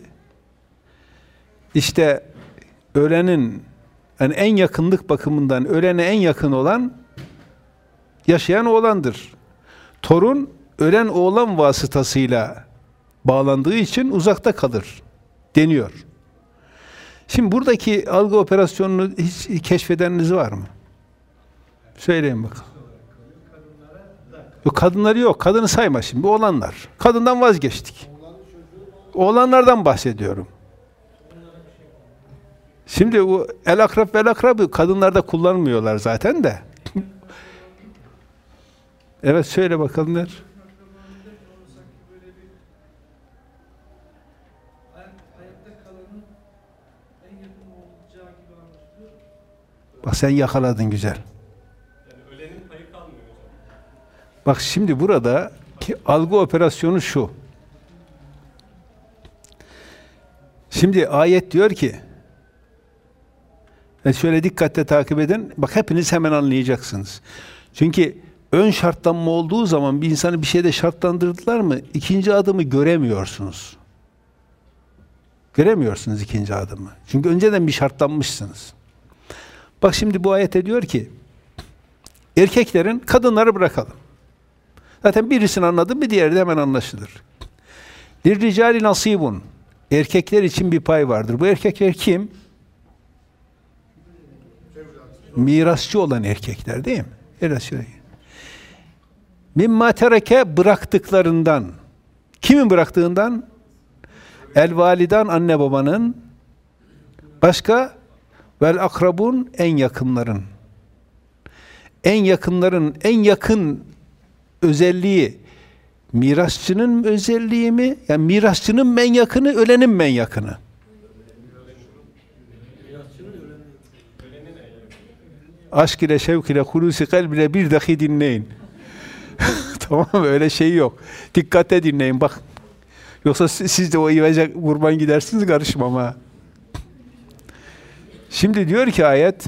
işte ölenin yani en yakınlık bakımından ölene en yakın olan yaşayan oğlandır. Torun ölen oğlan vasıtasıyla bağlandığı için uzakta kalır deniyor. Şimdi buradaki algı operasyonunu hiç keşfedeniniz var mı? Söyleyin bakalım. Yok, kadınları yok. Kadını sayma şimdi. Oğlanlar. Kadından vazgeçtik. Oğlanlardan bahsediyorum. Şimdi o el akrab vel akrabı kadınlarda kullanmıyorlar zaten de. Evet söyle bakalım der. Bak sen yakaladın güzel. Yani ölenin payı kalmıyor hocam. Bak şimdi burada algı operasyonu şu. Şimdi ayet diyor ki şöyle dikkatle takip edin. Bak hepiniz hemen anlayacaksınız. Çünkü ön şartlanma olduğu zaman bir insanı bir şeyde şartlandırdılar mı ikinci adımı göremiyorsunuz. Göremiyorsunuz ikinci adımı. Çünkü önceden bir şartlanmışsınız. Bak şimdi bu ayette diyor ki erkeklerin kadınları bırakalım. Zaten birisini anladın mı diğeri de hemen anlaşılır. Lirricali nasibun. Erkekler için bir pay vardır. Bu erkekler kim? Mirasçı olan erkekler değil mi? Mirasçı. Mimma tereke bıraktıklarından. Kimin bıraktığından? El validan anne babanın. Başka? Vel akrabun en yakınların. En yakınların en yakın özelliği mirasçının özelliği mi? Yani mirasçının men yakını, ölenin men yakını. Aşk ile, şevk ile, hulusi kalb ile bir dahi dinleyin. Tamam mı? Öyle şey yok. Dikkatle dinleyin bak. Yoksa siz de o ivece kurban gidersiniz karışmam ha. Şimdi diyor ki ayet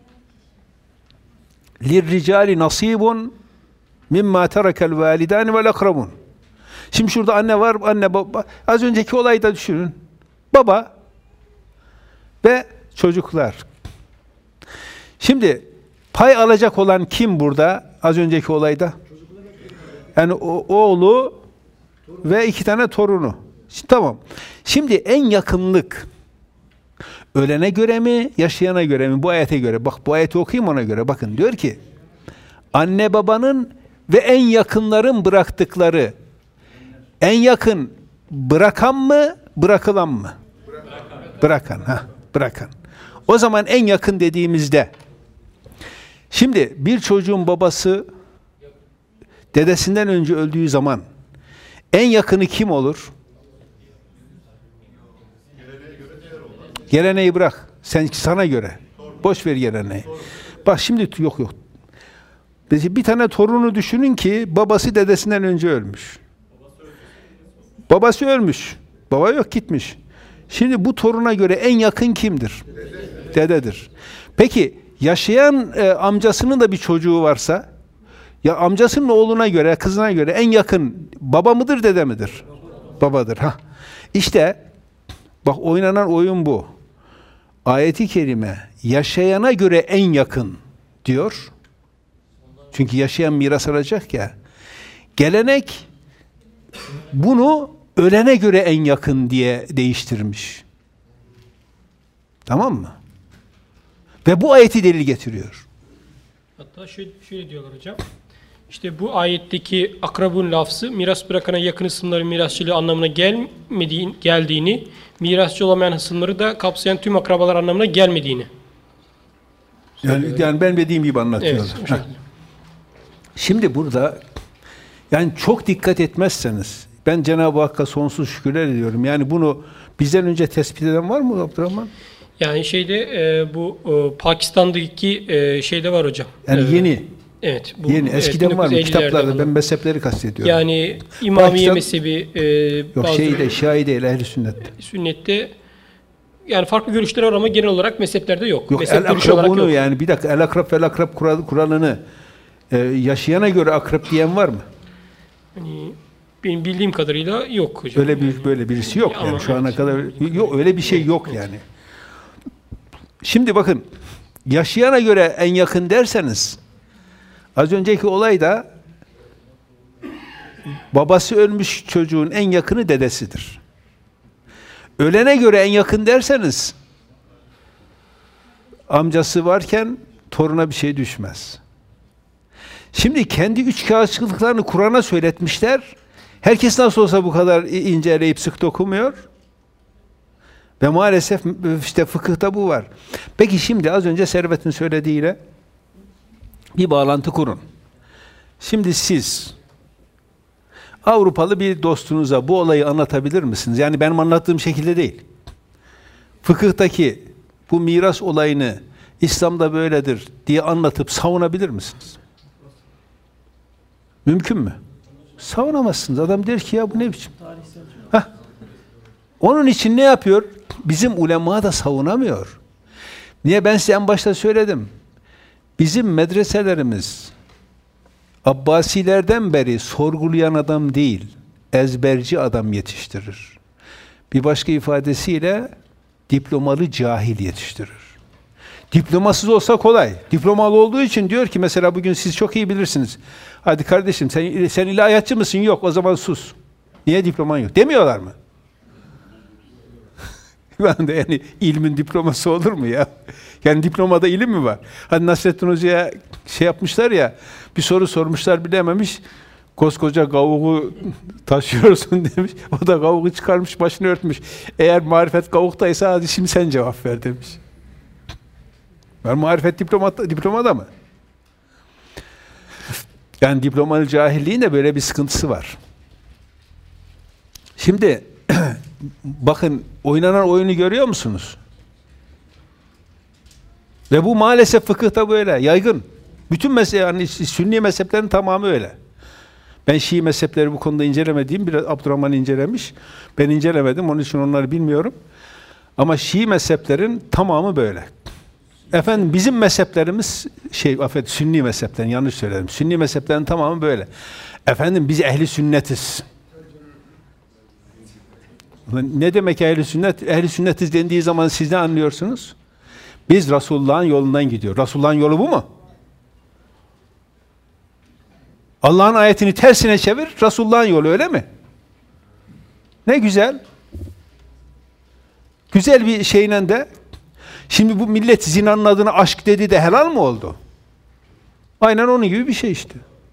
lirricali nasibun mimma terekel validani vel akrabun. Şimdi şurada anne var, anne baba. Az önceki olayı da düşünün. Baba ve çocuklar. Şimdi pay alacak olan kim burada? Az önceki olayda. Yani oğlu ve 2 tane torunu. Tamam. Şimdi en yakınlık Ölene göre mi, yaşayana göre mi? Bu ayete göre. Bak bu ayeti okuyayım ona göre. Bakın diyor ki anne babanın ve en yakınların bıraktıkları, en yakın bırakan mı, bırakılan mı? Bırakan. Bırakan. O zaman en yakın dediğimizde şimdi bir çocuğun babası dedesinden önce öldüğü zaman en yakını kim olur? Geleneği bırak. Sana göre. Boş ver geleneği. Bak şimdi yok. Bir tane torunu düşünün ki babası dedesinden önce ölmüş. Babası ölmüş. Baba yok, gitmiş. Şimdi bu toruna göre en yakın kimdir? Dededir. Peki yaşayan amcasının da bir çocuğu varsa, ya amcasının oğluna göre, kızına göre en yakın baba mıdır, dede midir? Babadır. İşte bak oynanan oyun bu. Ayet-i kerime yaşayana göre en yakın diyor. Çünkü yaşayan miras alacak ya. Gelenek bunu ölene göre en yakın diye değiştirmiş. Tamam mı? Ve bu ayeti delil getiriyor. Hatta şöyle diyorlar hocam. İşte bu ayetteki akrabun lafzı miras bırakana yakın hısımların mirasçılığı anlamına geldiğini, mirasçı olamayan hısımları da kapsayan tüm akrabalar anlamına gelmediğini. Yani ben dediğim gibi anlatıyorum. Evet, şimdi burada yani çok dikkat etmezseniz ben Cenab-ı Hakk'a sonsuz şükürler ediyorum. Yani bunu bizden önce tespit eden var mı Abdurrahman? Yani bu Pakistan'daki şeyde var hocam. Yani yeni. Evet. Yeni. Eskiden var mı? Kitaplarda ben mezhepleri kastediyorum. Yani İmamiye mezhebi yok Şii değil, Ehl-i Sünnet'te. Sünnette yani farklı görüşler var ama genel olarak mezheplerde yok. Yok el-akrabunu yani bir dakika el-akrab fel-akrab kuralını yaşayana göre akrab diyen var mı? Yani benim bildiğim kadarıyla yok hocam. Böyle birisi yok yani şu ana kadar yok, öyle bir şey yok yani. Şimdi bakın yaşayana göre en yakın derseniz az önceki olayda babası ölmüş çocuğun en yakını dedesidir. Ölene göre en yakın derseniz amcası varken toruna bir şey düşmez. Şimdi kendi üç kağıtçılıklarını Kur'an'a söyletmişler. Herkes nasıl olsa bu kadar inceleyip sık dokumuyor. Ve maalesef işte fıkıhta bu var. Peki şimdi az önce Servet'in söylediğiyle bir bağlantı kurun. Şimdi siz Avrupalı bir dostunuza bu olayı anlatabilir misiniz? Yani benim anlattığım şekilde değil. Fıkıhtaki bu miras olayını İslam'da böyledir diye anlatıp savunabilir misiniz? Mümkün mü? Savunamazsınız. Adam der ki ya bu ne biçim? Onun için ne yapıyor? Bizim ulema da savunamıyor. Niye? Ben size en başta söyledim. Bizim medreselerimiz Abbasilerden beri sorgulayan adam değil, ezberci adam yetiştirir. Bir başka ifadesiyle diplomalı cahil yetiştirir. Diplomasız olsa kolay. Diplomalı olduğu için diyor ki mesela bugün siz çok iyi bilirsiniz. Hadi kardeşim sen ilahiyatçı mısın? Yok. O zaman sus. Niye diploman yok? Demiyorlar mı? Ben de yani ilmin diploması olur mu ya? Yani diplomada ilim mi var? Hani Nasrettin Hoca'ya şey yapmışlar ya, bir soru sormuşlar bilememiş. Koskoca kavuğu taşıyorsun demiş. O da kavuğu çıkarmış, başını örtmüş. Eğer marifet kavuktaysa hadi şimdi sen cevap ver demiş. Var marifet diplomada mı? Yani diplomalı cahilliğin de böyle bir sıkıntısı var. Şimdi bakın oynanan oyunu görüyor musunuz? Ve bu maalesef fıkıhta böyle yaygın. Bütün yani Sünni mezheplerin tamamı öyle. Ben Şii mezhepleri bu konuda incelemediğim, biraz Abdurrahman incelemiş. Ben incelemedim, onun için onları bilmiyorum. Ama Şii mezheplerin tamamı böyle. Efendim bizim mezheplerimiz Sünni mezheplerin, yanlış söyledim. Sünni mezheplerin tamamı böyle. Efendim biz ehli sünnetiz. Ne demek ehli sünnet? Ehli sünnetiz dendiği zaman siz ne anlıyorsunuz? Biz Resulullah'ın yolundan gidiyoruz. Resulullah'ın yolu bu mu? Allah'ın ayetini tersine çevir, Resulullah'ın yolu öyle mi? Ne güzel. Güzel bir şeyle de şimdi bu millet zinanın adına aşk dedi de helal mı oldu? Aynen onun gibi bir şey işte.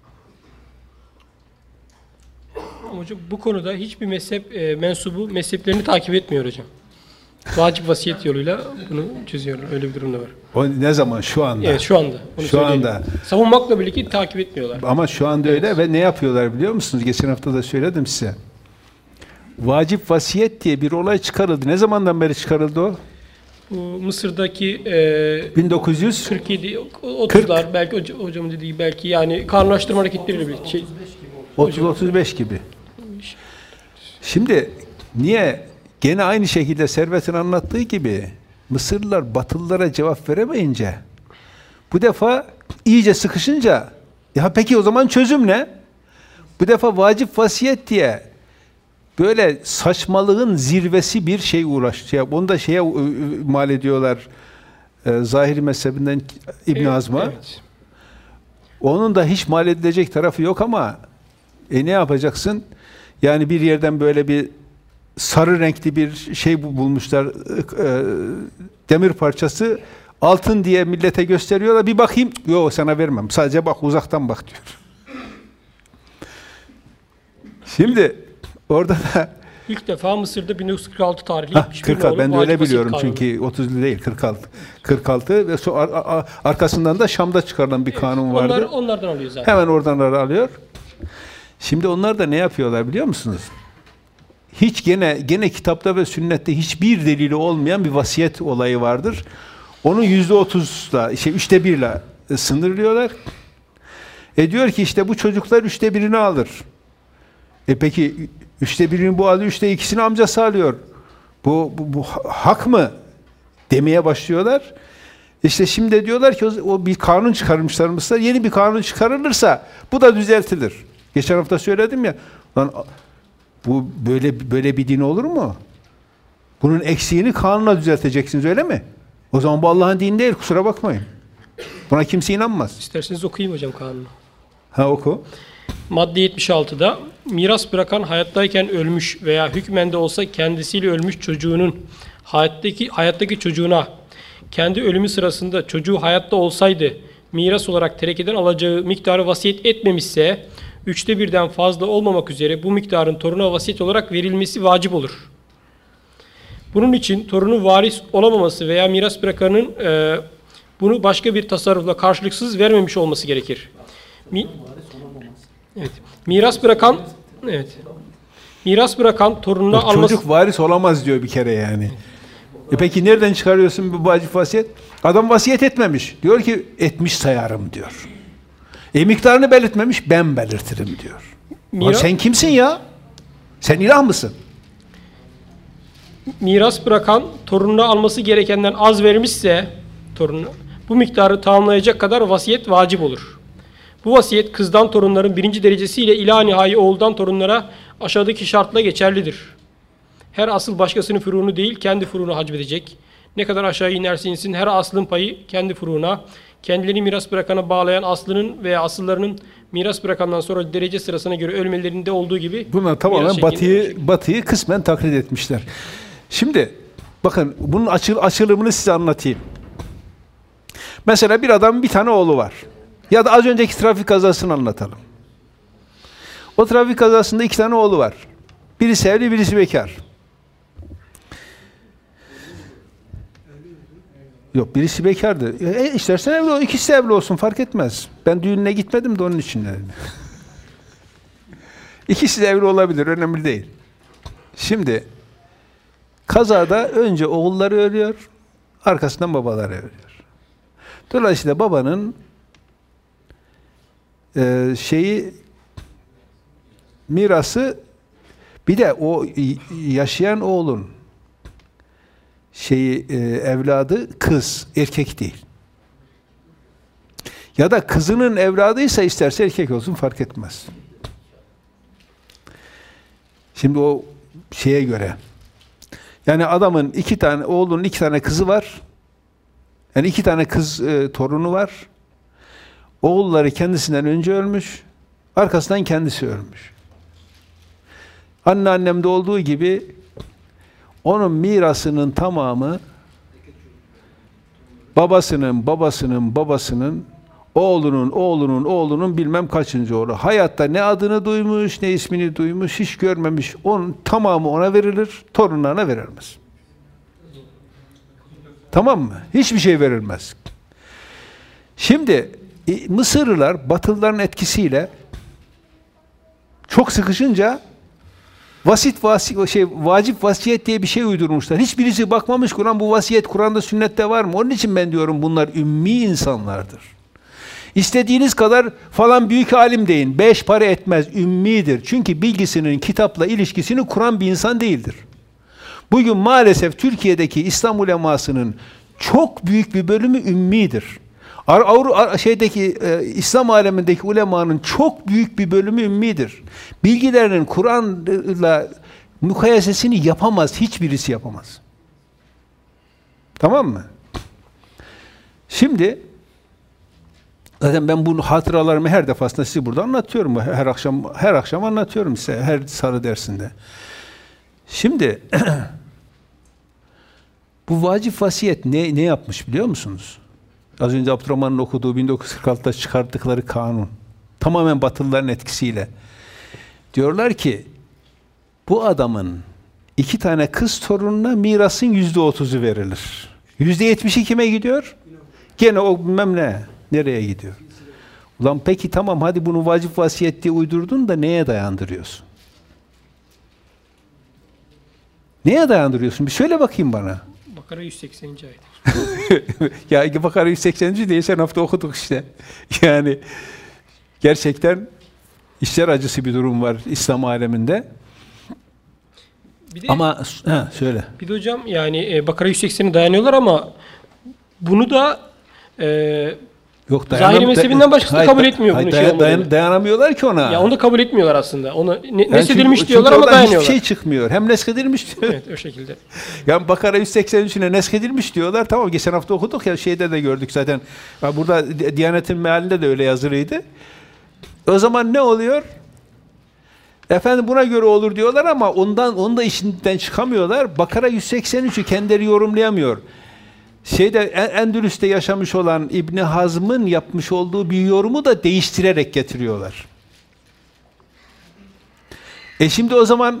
Hocam bu konuda hiçbir mezhep mensubu mezheplerini takip etmiyor hocam. Vacip vasiyet yoluyla bunu çözüyorlar. Öyle bir durum da var. O ne zaman? Şu anda. Evet, şu anda. Onu Şu söyleyelim. anda. Savunmakla birlikte takip etmiyorlar. Ama şu anda öyle ve ne yapıyorlar biliyor musunuz? Geçen hafta da söyledim size. Vacip vasiyet diye bir olay çıkarıldı. Ne zamandan beri çıkarıldı o? Bu Mısır'daki 1900 47, 30'lar belki hocamın dediği gibi belki yani kanunlaştırma hareketleriyle birlikte şey. 30-35 gibi. Şimdi niye? Gene aynı şekilde Servet'in anlattığı gibi Mısırlılar Batılılara cevap veremeyince bu defa iyice sıkışınca ya peki o zaman çözüm ne? Bu defa vacip vasiyet diye böyle saçmalığın zirvesi bir şey uğraştı. Onu da şeye mal ediyorlar. Zahiri mezhebinden İbn Hazm'a. Evet. Onun da hiç mal edilecek tarafı yok ama ne yapacaksın? Yani bir yerden böyle bir sarı renkli bir şey bulmuşlar. Demir parçası altın diye millete gösteriyorlar. Bir bakayım. Yok sana vermem. Sadece bak uzaktan bak diyor. Şimdi orada da İlk defa Mısır'da 1946 tarihli 46 ben de öyle biliyorum çünkü 30'lu değil 46 ve arkasından da Şam'da çıkarılan bir kanun vardı. Onlardan alıyor zaten. Hemen oradan alıyor. Şimdi onlar da ne yapıyorlar biliyor musunuz? Hiç gene kitapta ve sünnette hiçbir delili olmayan bir vasiyet olayı vardır. Onu %30'la, üçte birle sınırlıyorlar. Diyor ki işte bu çocuklar 1/3'ünü alır. Peki 1/3'ünü bu alıyor, 2/3'ünü amcası alıyor. Bu hak mı? Demeye başlıyorlar. İşte şimdi diyorlar ki o bir kanun çıkarmışlar Mısır'da. Yeni bir kanun çıkarılırsa bu da düzeltilir. Geçen hafta söyledim ya. Lan bu böyle bir din olur mu? Bunun eksiğini kanunla düzelteceksiniz öyle mi? O zaman bu Allah'ın dini değil, kusura bakmayın. Buna kimse inanmaz. İsterseniz okuyayım hocam kanunu. Ha oku. Madde 76'da miras bırakan hayattayken ölmüş veya hükmen de olsa kendisiyle ölmüş çocuğunun hayattaki çocuğuna kendi ölümü sırasında çocuğu hayatta olsaydı miras olarak terekeden alacağı miktarı vasiyet etmemişse 1/3'den fazla olmamak üzere bu miktarın toruna vasiyet olarak verilmesi vacip olur. Bunun için torunun varis olamaması veya miras bırakanın bunu başka bir tasarrufla karşılıksız vermemiş olması gerekir. Evet. Miras bırakan torununa alması... Çocuk varis olamaz diyor bir kere yani. Peki nereden çıkarıyorsun bu vacip vasiyet? Adam vasiyet etmemiş. Diyor ki etmiş sayarım diyor. Miktarını belirtmemiş, ben belirtirim diyor. Sen kimsin ya? Sen ilah mısın? Miras bırakan torununa alması gerekenden az vermişse torununa bu miktarı tamamlayacak kadar vasiyet vacip olur. Bu vasiyet kızdan torunların 1. derecesiyle ila nihai oğuldan torunlara aşağıdaki şartla geçerlidir. Her asıl başkasının furuğunu değil kendi furuğunu hacbedecek. Ne kadar aşağı inerse insin her aslın payı kendi furuğuna, kendilerini miras bırakana bağlayan aslının veya asıllarının miras bırakandan sonra derece sırasına göre ölmelerinde olduğu gibi. Bunlar tamamen Batı'yı kısmen taklit etmişler. Şimdi bakın bunun açılımını size anlatayım. Mesela bir adamın bir tane oğlu var. Ya da az önceki trafik kazasını anlatalım. O trafik kazasında 2 tane oğlu var. Birisi evli, birisi bekar. Yok, birisi bekardı. İstersen evli ol, ikisi evli olsun, fark etmez. Ben düğününe gitmedim de onun için dedim. İkisi de evli olabilir, önemli değil. Şimdi kazada önce oğulları ölüyor, arkasından babaları ölüyor. Dolayısıyla babanın mirası bir de o yaşayan oğlun evladı kız, erkek değil. Ya da kızının evladıysa isterse erkek olsun fark etmez. Şimdi o şeye göre yani adamın oğlunun 2 tane kızı var. Yani 2 tane kız torunu var. Oğulları kendisinden önce ölmüş. Arkasından kendisi ölmüş. Annemde olduğu gibi Onun mirasının tamamı babasının oğlunun bilmem kaçıncı oğlu. Hayatta ne adını duymuş, ne ismini duymuş, hiç görmemiş. Onun tamamı ona verilir, torunlarına verilmez. Tamam mı? Hiçbir şey verilmez. Şimdi Mısırlılar Batılıların etkisiyle çok sıkışınca vacip vasiyet diye bir şey uydurmuşlar. Hiçbirisi bakmamış Kur'an, bu vasiyet Kur'an'da, sünnette var mı? Onun için ben diyorum bunlar ümmi insanlardır. İstediğiniz kadar falan büyük alim deyin. 5 para etmez, ümmidir. Çünkü bilgisinin kitapla ilişkisini kuran bir insan değildir. Bugün maalesef Türkiye'deki İslam ulemasının çok büyük bir bölümü ümmidir. İslam alemindeki ulemanın çok büyük bir bölümü ümmidir. Bilgilerinin Kur'an'la mukayesesini yapamaz, hiçbirisi yapamaz. Tamam mı? Şimdi zaten ben bu hatıralarımı her defasında size burada anlatıyorum. Her akşam anlatıyorum size, her salı dersinde. Şimdi bu vacip vasiyet ne yapmış biliyor musunuz? Az önce Abdurrahman'ın okuduğu 1946'da çıkarttıkları kanun. Tamamen Batılıların etkisiyle. Diyorlar ki bu adamın 2 tane kız torununa mirasın %30'u verilir. %70'i kime gidiyor? Gene o bilmem ne. Nereye gidiyor? Ulan peki tamam, hadi bunu vacip vasiyet diye uydurdun da neye dayandırıyorsun? Neye dayandırıyorsun? Bir söyle bakayım bana. Bakara 180. ayet. Ya Bakara 180. diye geçen hafta okuduk işte. Yani gerçekten işler acısı bir durum var İslam aleminde. Bir de, Ama söyle. Bir de hocam yani Bakara 180'e dayanıyorlar ama bunu da Yok, zahiri mezhebinden başkası kabul etmiyor bunu. Dayanamıyorlar ki ona. Ya onu da kabul etmiyorlar aslında. Onu neskedilmiş çünkü diyorlar ama dayanıyorlar. Hiçbir şey çıkmıyor. Hem neskedilmiş diyor. Evet, o şekilde. Yani Bakara 183'üne neskedilmiş diyorlar. Tamam, geçen hafta okuduk ya, şeyde de gördük zaten. Burada Diyanet'in mealinde de öyle yazılıydı. O zaman ne oluyor? Efendim buna göre olur diyorlar ama onu da işinden çıkamıyorlar. Bakara 183'ü kendileri yorumlayamıyor. Endülüs'te yaşamış olan İbni Hazm'ın yapmış olduğu bir yorumu da değiştirerek getiriyorlar. Şimdi o zaman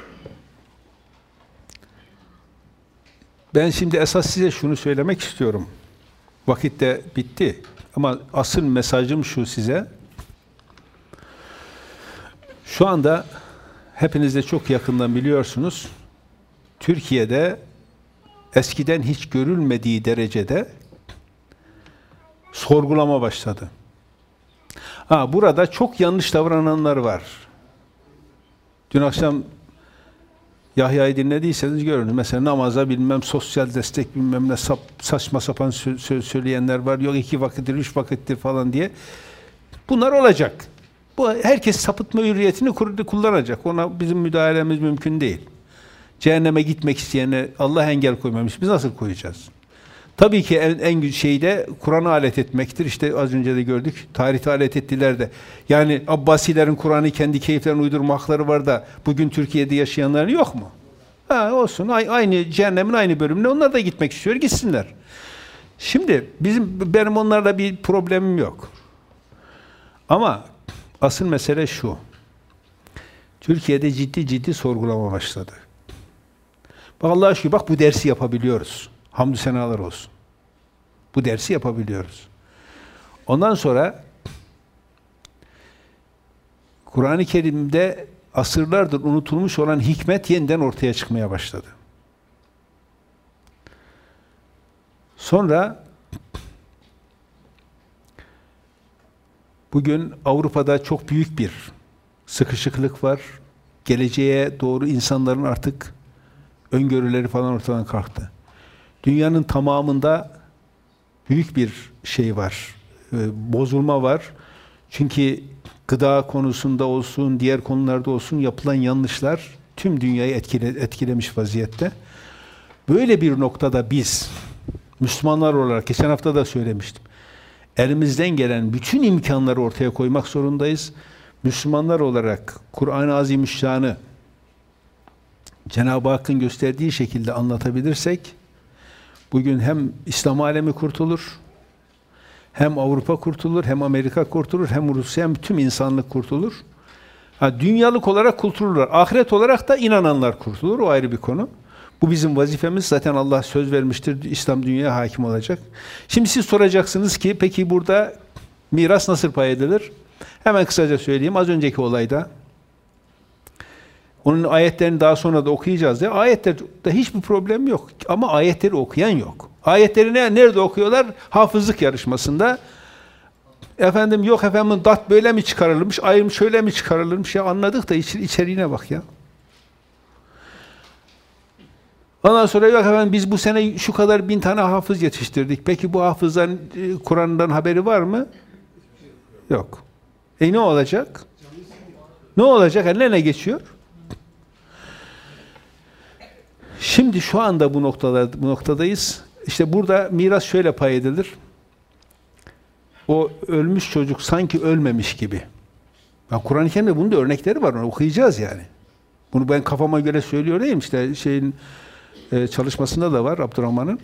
ben şimdi esas size şunu söylemek istiyorum. Vakit de bitti. Ama asıl mesajım şu size. Şu anda hepiniz de çok yakından biliyorsunuz. Türkiye'de eskiden hiç görülmediği derecede sorgulama başladı. Burada çok yanlış davrananlar var. Dün akşam Yahya'yı dinlediyseniz görünüz. Mesela namaza bilmem sosyal destek bilmem ne saçma sapan söyleyenler var. Yok 2 vakittir, 3 vakittir falan diye. Bunlar olacak. Herkes sapıtma hürriyetini kullanacak. Ona bizim müdahalemiz mümkün değil. Cehenneme gitmek isteyene Allah engel koymamış. Biz nasıl koyacağız? Tabii ki en güzel şey de Kur'an'ı alet etmektir. İşte az önce de gördük. Tarihte alet ettiler de. Yani Abbasilerin Kur'an'ı kendi keyiflerine uydurma hakları var da bugün Türkiye'de yaşayanların yok mu? Olsun. Aynı cehennemin aynı bölümüne onlar da gitmek istiyor. Gitsinler. Şimdi benim onlarla bir problemim yok. Ama asıl mesele şu. Türkiye'de ciddi sorgulama başladı. Allah'a şükür bu dersi yapabiliyoruz. Hamdü senalar olsun. Bu dersi yapabiliyoruz. Ondan sonra Kur'an-ı Kerim'de asırlardır unutulmuş olan hikmet yeniden ortaya çıkmaya başladı. Sonra bugün Avrupa'da çok büyük bir sıkışıklık var. Geleceğe doğru insanların artık öngörüleri falan ortadan kalktı. Dünyanın tamamında büyük bir şey var, bozulma var. Çünkü gıda konusunda olsun, diğer konularda olsun yapılan yanlışlar tüm dünyayı etkilemiş vaziyette. Böyle bir noktada biz, Müslümanlar olarak, geçen hafta da söylemiştim, elimizden gelen bütün imkanları ortaya koymak zorundayız. Müslümanlar olarak Kur'an-ı Azimüşşan'ı Cenab-ı Hakk'ın gösterdiği şekilde anlatabilirsek, bugün hem İslam alemi kurtulur, hem Avrupa kurtulur, hem Amerika kurtulur, hem Rusya, hem tüm insanlık kurtulur. Dünyalık olarak kurtulurlar. Ahiret olarak da inananlar kurtulur. O ayrı bir konu. Bu bizim vazifemiz. Zaten Allah söz vermiştir. İslam dünyaya hakim olacak. Şimdi siz soracaksınız ki peki burada miras nasıl pay edilir? Hemen kısaca söyleyeyim. Az önceki olayda onun ayetlerini daha sonra da okuyacağız diye. Ayetlerde hiçbir problem yok. Ama ayetleri okuyan yok. Ayetleri nerede okuyorlar? Hafızlık yarışmasında. Efendim yok efendim dat böyle mi çıkarılmış, ayrım şöyle mi çıkarılmış ya anladık da içeriğine bak ya. Ondan sonra yok efendim biz bu sene şu kadar 1000 tane hafız yetiştirdik. Peki bu hafızların Kur'an'dan haberi var mı? Yok. Ne olacak? Ne olacak? Ne geçiyor? Şimdi şu anda bu noktadayız. İşte burada miras şöyle pay edilir. O ölmüş çocuk sanki ölmemiş gibi. Kur'an-ı Kerim'de bunun da örnekleri var. Onu okuyacağız yani. Bunu ben kafama göre söylüyor değilim. İşte çalışmasında da var Abdurrahman'ın.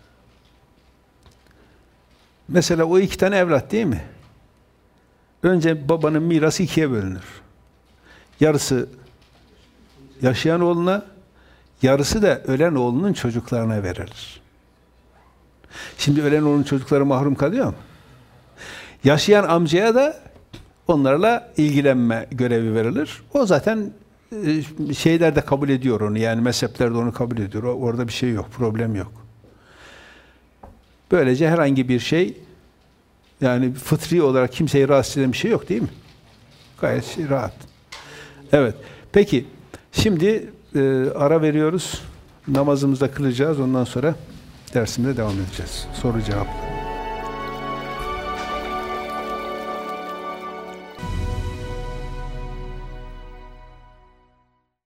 Mesela o 2 tane evlat değil mi? Önce babanın mirası 2'ye bölünür. Yarısı yaşayan oğluna, yarısı da ölen oğlunun çocuklarına verilir. Şimdi ölen oğlunun çocukları mahrum kalıyor mu? Yaşayan amcaya da onlarla ilgilenme görevi verilir. O zaten şeyler de kabul ediyor onu. Yani mezhepler de onu kabul ediyor. Orada bir şey yok, problem yok. Böylece herhangi bir şey yani fıtri olarak kimseyi rahatsız eden bir şey yok değil mi? Gayet rahat. Evet. Peki şimdi ara veriyoruz. Namazımızı da kılacağız. Ondan sonra dersimize devam edeceğiz. Soru cevap.